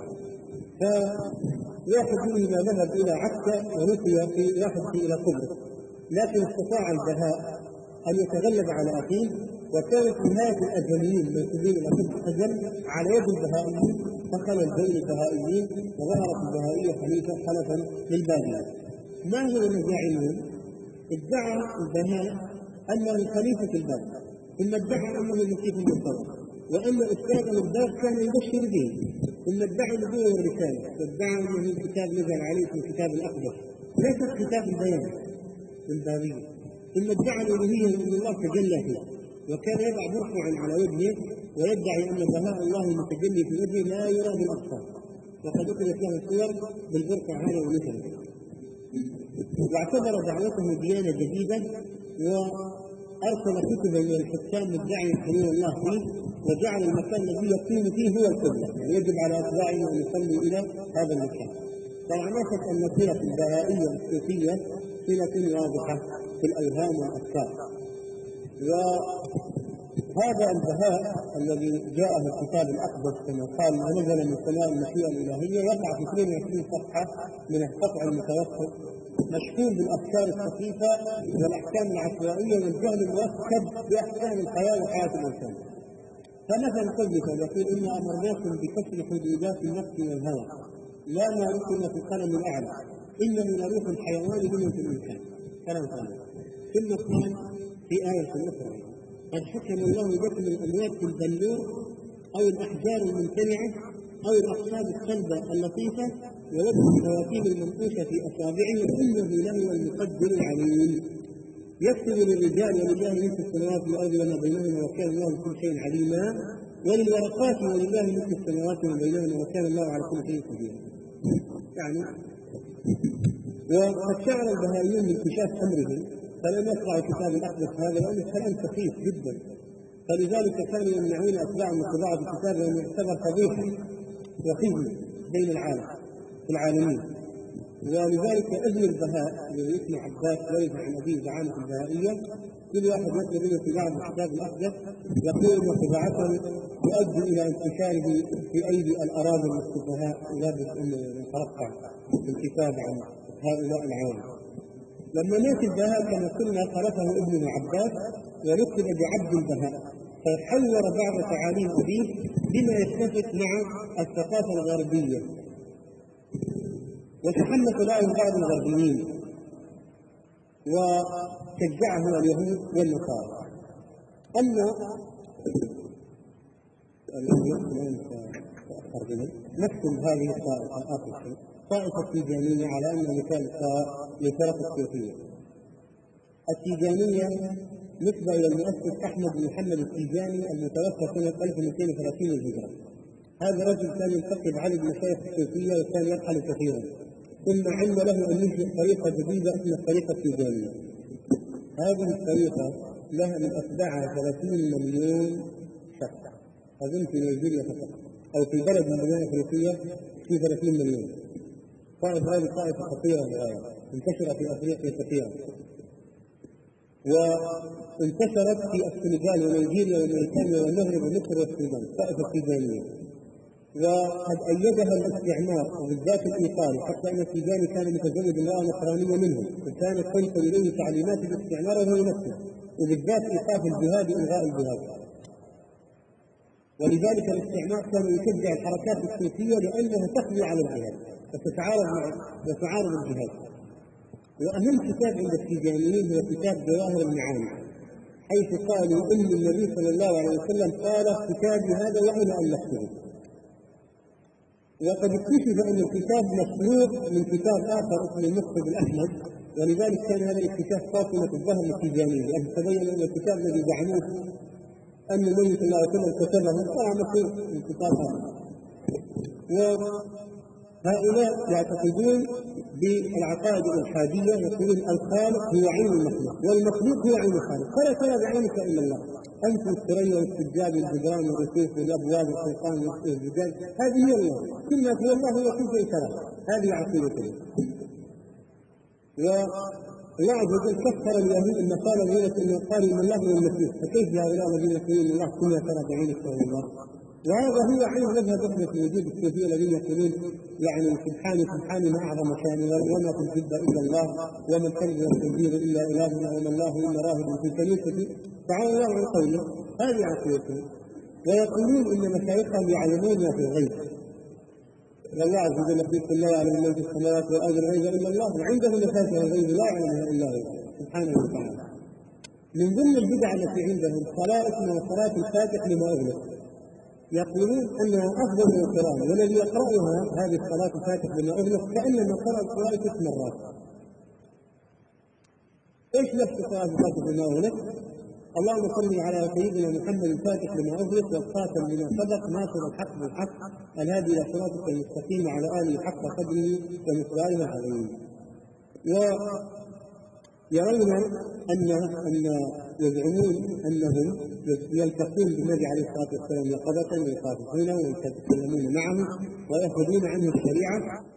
فواحد منهما ذهب الى عكا ورثي في واحد الى قبرص، لكن استطاع البهاء ان يتغلب على اخيه، وكانت نهايه الازليين منسوبين الى قبرص ازل على يد البهائيين، فخلل بين البهائيين وظهرت البهائيه خليفه خلفا للباديه. ما هو مزاعمهم؟ ادعى البهاء انه خليفه الباب، ثم ادعى انه المسيح المنتظر، وان استاذه الباب كان يبشر به، ثم ادعى النبوة والرسالة، وادعى أنه الكتاب نزل عليه في الكتاب الأقدس ليس كتاب البيان البابية، ثم ادعى الألوهية وأن الله تجلى فيه، وكان يضع برقعا على وجهه ويدعي أن بهاء الله المتجلي في وجهه لا يرى بالأبصار، وقد أخذت له صور بالبرقع هذا ومثله. واعتبر دعوته ديانة جديدة، وأرسل كتبا إلى الحكام مدعي حلول الله فيه، وجعل المكان الذي يقيم فيه هو القبلة، يعني يجب على أتباعه أن يصلوا إلى هذا المكان. طبعا لا شك أن الصلة البهائية الصوفية صلة واضحة في الأوهام والأفكار. وهذا البهاء الذي جاء في الكتاب الأقدس كما قال: ونزل من سماء المشيئة الإلهية، يقع في اثنين وعشرين صفحة من القطع المتوسط، مشحون بالأفكار السخيفة والأحكام العشوائية والجهل المركب بأحكام الحياة وحياة الإنسان. فمثلا قبل يقول إنا أمرناكم بكسر حدودات النفس والهوى لا ما رسم في القلم الأعلى إنه لروح الحيوان منه في الإنسان. كلام ثاني. ثم قال في آية أخرى قد حكم الله لكم الأموات في البلور أو الأحجار الممتنعة أو الأقصاب الصلبة اللطيفة ولكم الخواتيم المنقوشة في أصابعه إنه لهو المقدر العليم. يكتب للرجال ولله ملك السماوات والأرض وما بينهما وكان الله بكل شيء عليما وللورقات ولله ملك السماوات وما بينهما وكان الله على كل شيء قدير. يعني وقد شعر البهائيون باكتشاف أمرهم فلم يقرأوا كتاب الأقدس هذا لأن الكلام سخيف جدا، فلذلك كانوا يمنعون أتباع من طباعة الكتاب لأنه يعتبر فضيحة وخزي بين العالم في العالمين. ولذلك ابن البهاء الذي اسمه عباس ورث عن أبيه زعامة البهائية كل واحد يطلب منه طباعة الكتاب الأقدس يقول أن طباعته تؤدي إلى انتشاره في أيدي الأراذل والسفهاء لابد أن يترقع الكتاب عن هؤلاء العالم. لما مات البهاء كما قلنا خلفه ابنه عباس ولقب بعبد البهاء فحور بعض تعاليم أبيه بما يتفق مع الثقافة الغربية وتحمس له بعض الغربيين وشجعه اليهود والنصارى. أما نفس هذه الطائفة آخر طائفة التيجانية على أن مثال لفرق الصوفية. التيجانية نسبة إلى المؤسس أحمد بن محمد التيجاني المتوفى سنة ألف ومئتين وثلاثين الهجرة. هذا الرجل كان يلتقي بعدد مشايخ الصوفية وكان يرحل كثيرا، ثم علم له أن ينشئ طريقة جديدة اسمها الطريقة التيجانية. هذه الطريقة لها من أتباعها ثلاثين مليون شخص، أظن في نيجيريا فقط أو في بلد من البلدان الأفريقية في ثلاثين مليون. طائفة هذه طائفة خطيرة للغاية انتشرت في أفريقيا كثيرا وانتشرت في السنغال ونيجيريا وموريتانيا والمغرب ومصر والسودان طائفة تيجانية، وقد أيدها الاستعمار وبالذات الإيطالي حتى أن التيجاني كان متزوج امرأة نصرانية منهم وكانت تنقل إليه تعليمات الاستعمار وهو نفسه وبالذات إيقاف الجهاد وإلغاء الجهاد. ولذلك الاستعمار كان يشجع الحركات الصوفية لأنها تقضي على الجهاد وتتعارض مع وتعارض الجهاد. وأهم كتاب عند التيجانيين هو كتاب جواهر المعاني، حيث قالوا إن النبي صلى الله عليه وسلم قال كتابي هذا وإلى أن نكتبه. وقد اكتشف أن الكتاب مسروق من كتاب آخر اسمه المخطب الأحمد، ولذلك كان هذا الاكتشاف قاطمة الظهر للتيجانيين، لأن تبين أن الكتاب الذي زعموه أن النبي صلى الله عليه وسلم كتبه طلع مسروق من كتاب آخر. وهؤلاء يعتقدون بالعقائد الإلحادية، يقولون الخالق هو عين المخلوق والمخلوق هو عين الخالق، فلا ترى بعينك إلا الله، أنت الثريا والسجاد والجدران والرسوف والأبواب والسلطان والزجاج هذه هي الله، كل ما هو الله هو كل شيء ترى. هذه عقيدتهم. والله عز وجل كفر اليهود أن قال اليهود أن قالوا إن الله هو المسيح، فكيف هؤلاء الذين يقولون الله كل ما ترى بعينك إلا الله؟ وهذا هو عين مذهب أحمد في وجود الصوفية الذين يقولون يعني سبحانه سبحانه ما أعظم شانه وما في الجد إلا الله وما الكلب والخنزير إلا إلهنا وما الله إلا راهب في كنيسته تعالى الله عن قوله. هذه عقيدتهم. ويقولون إن مشايخهم يعلمون ما في الغيب، والله عز وجل يقول لا يعلم من في السماوات والأرض الغيب إلا الله وعنده مفاتيح الغيب لا يعلمها إلا هو سبحانه وتعالى. من ضمن البدع التي عندهم صلاة اسمها صلاة الفاتح لما أغلق، يقولون أنها أفضل من القرآن، والذي يقرأها هذه الصلاة الفاتح لما أغلق كأنما قرأ القرآن ست مرات. إيش نفس الصلاة الفاتح لما أغلق؟ اللهم صل على سيدنا محمد الفاتح لما أغلق والخاتم لما سبق ناصر الحق بالحق الهادي إلى صراطك المستقيم على آله حق قدره ومقداره العظيم. ويرون أن أن يزعمون أنهم يلتقون بالنبي عليه الصلاة والسلام يقظة ويخافونه ويتكلمون معه ويأخذون عنه الشريعة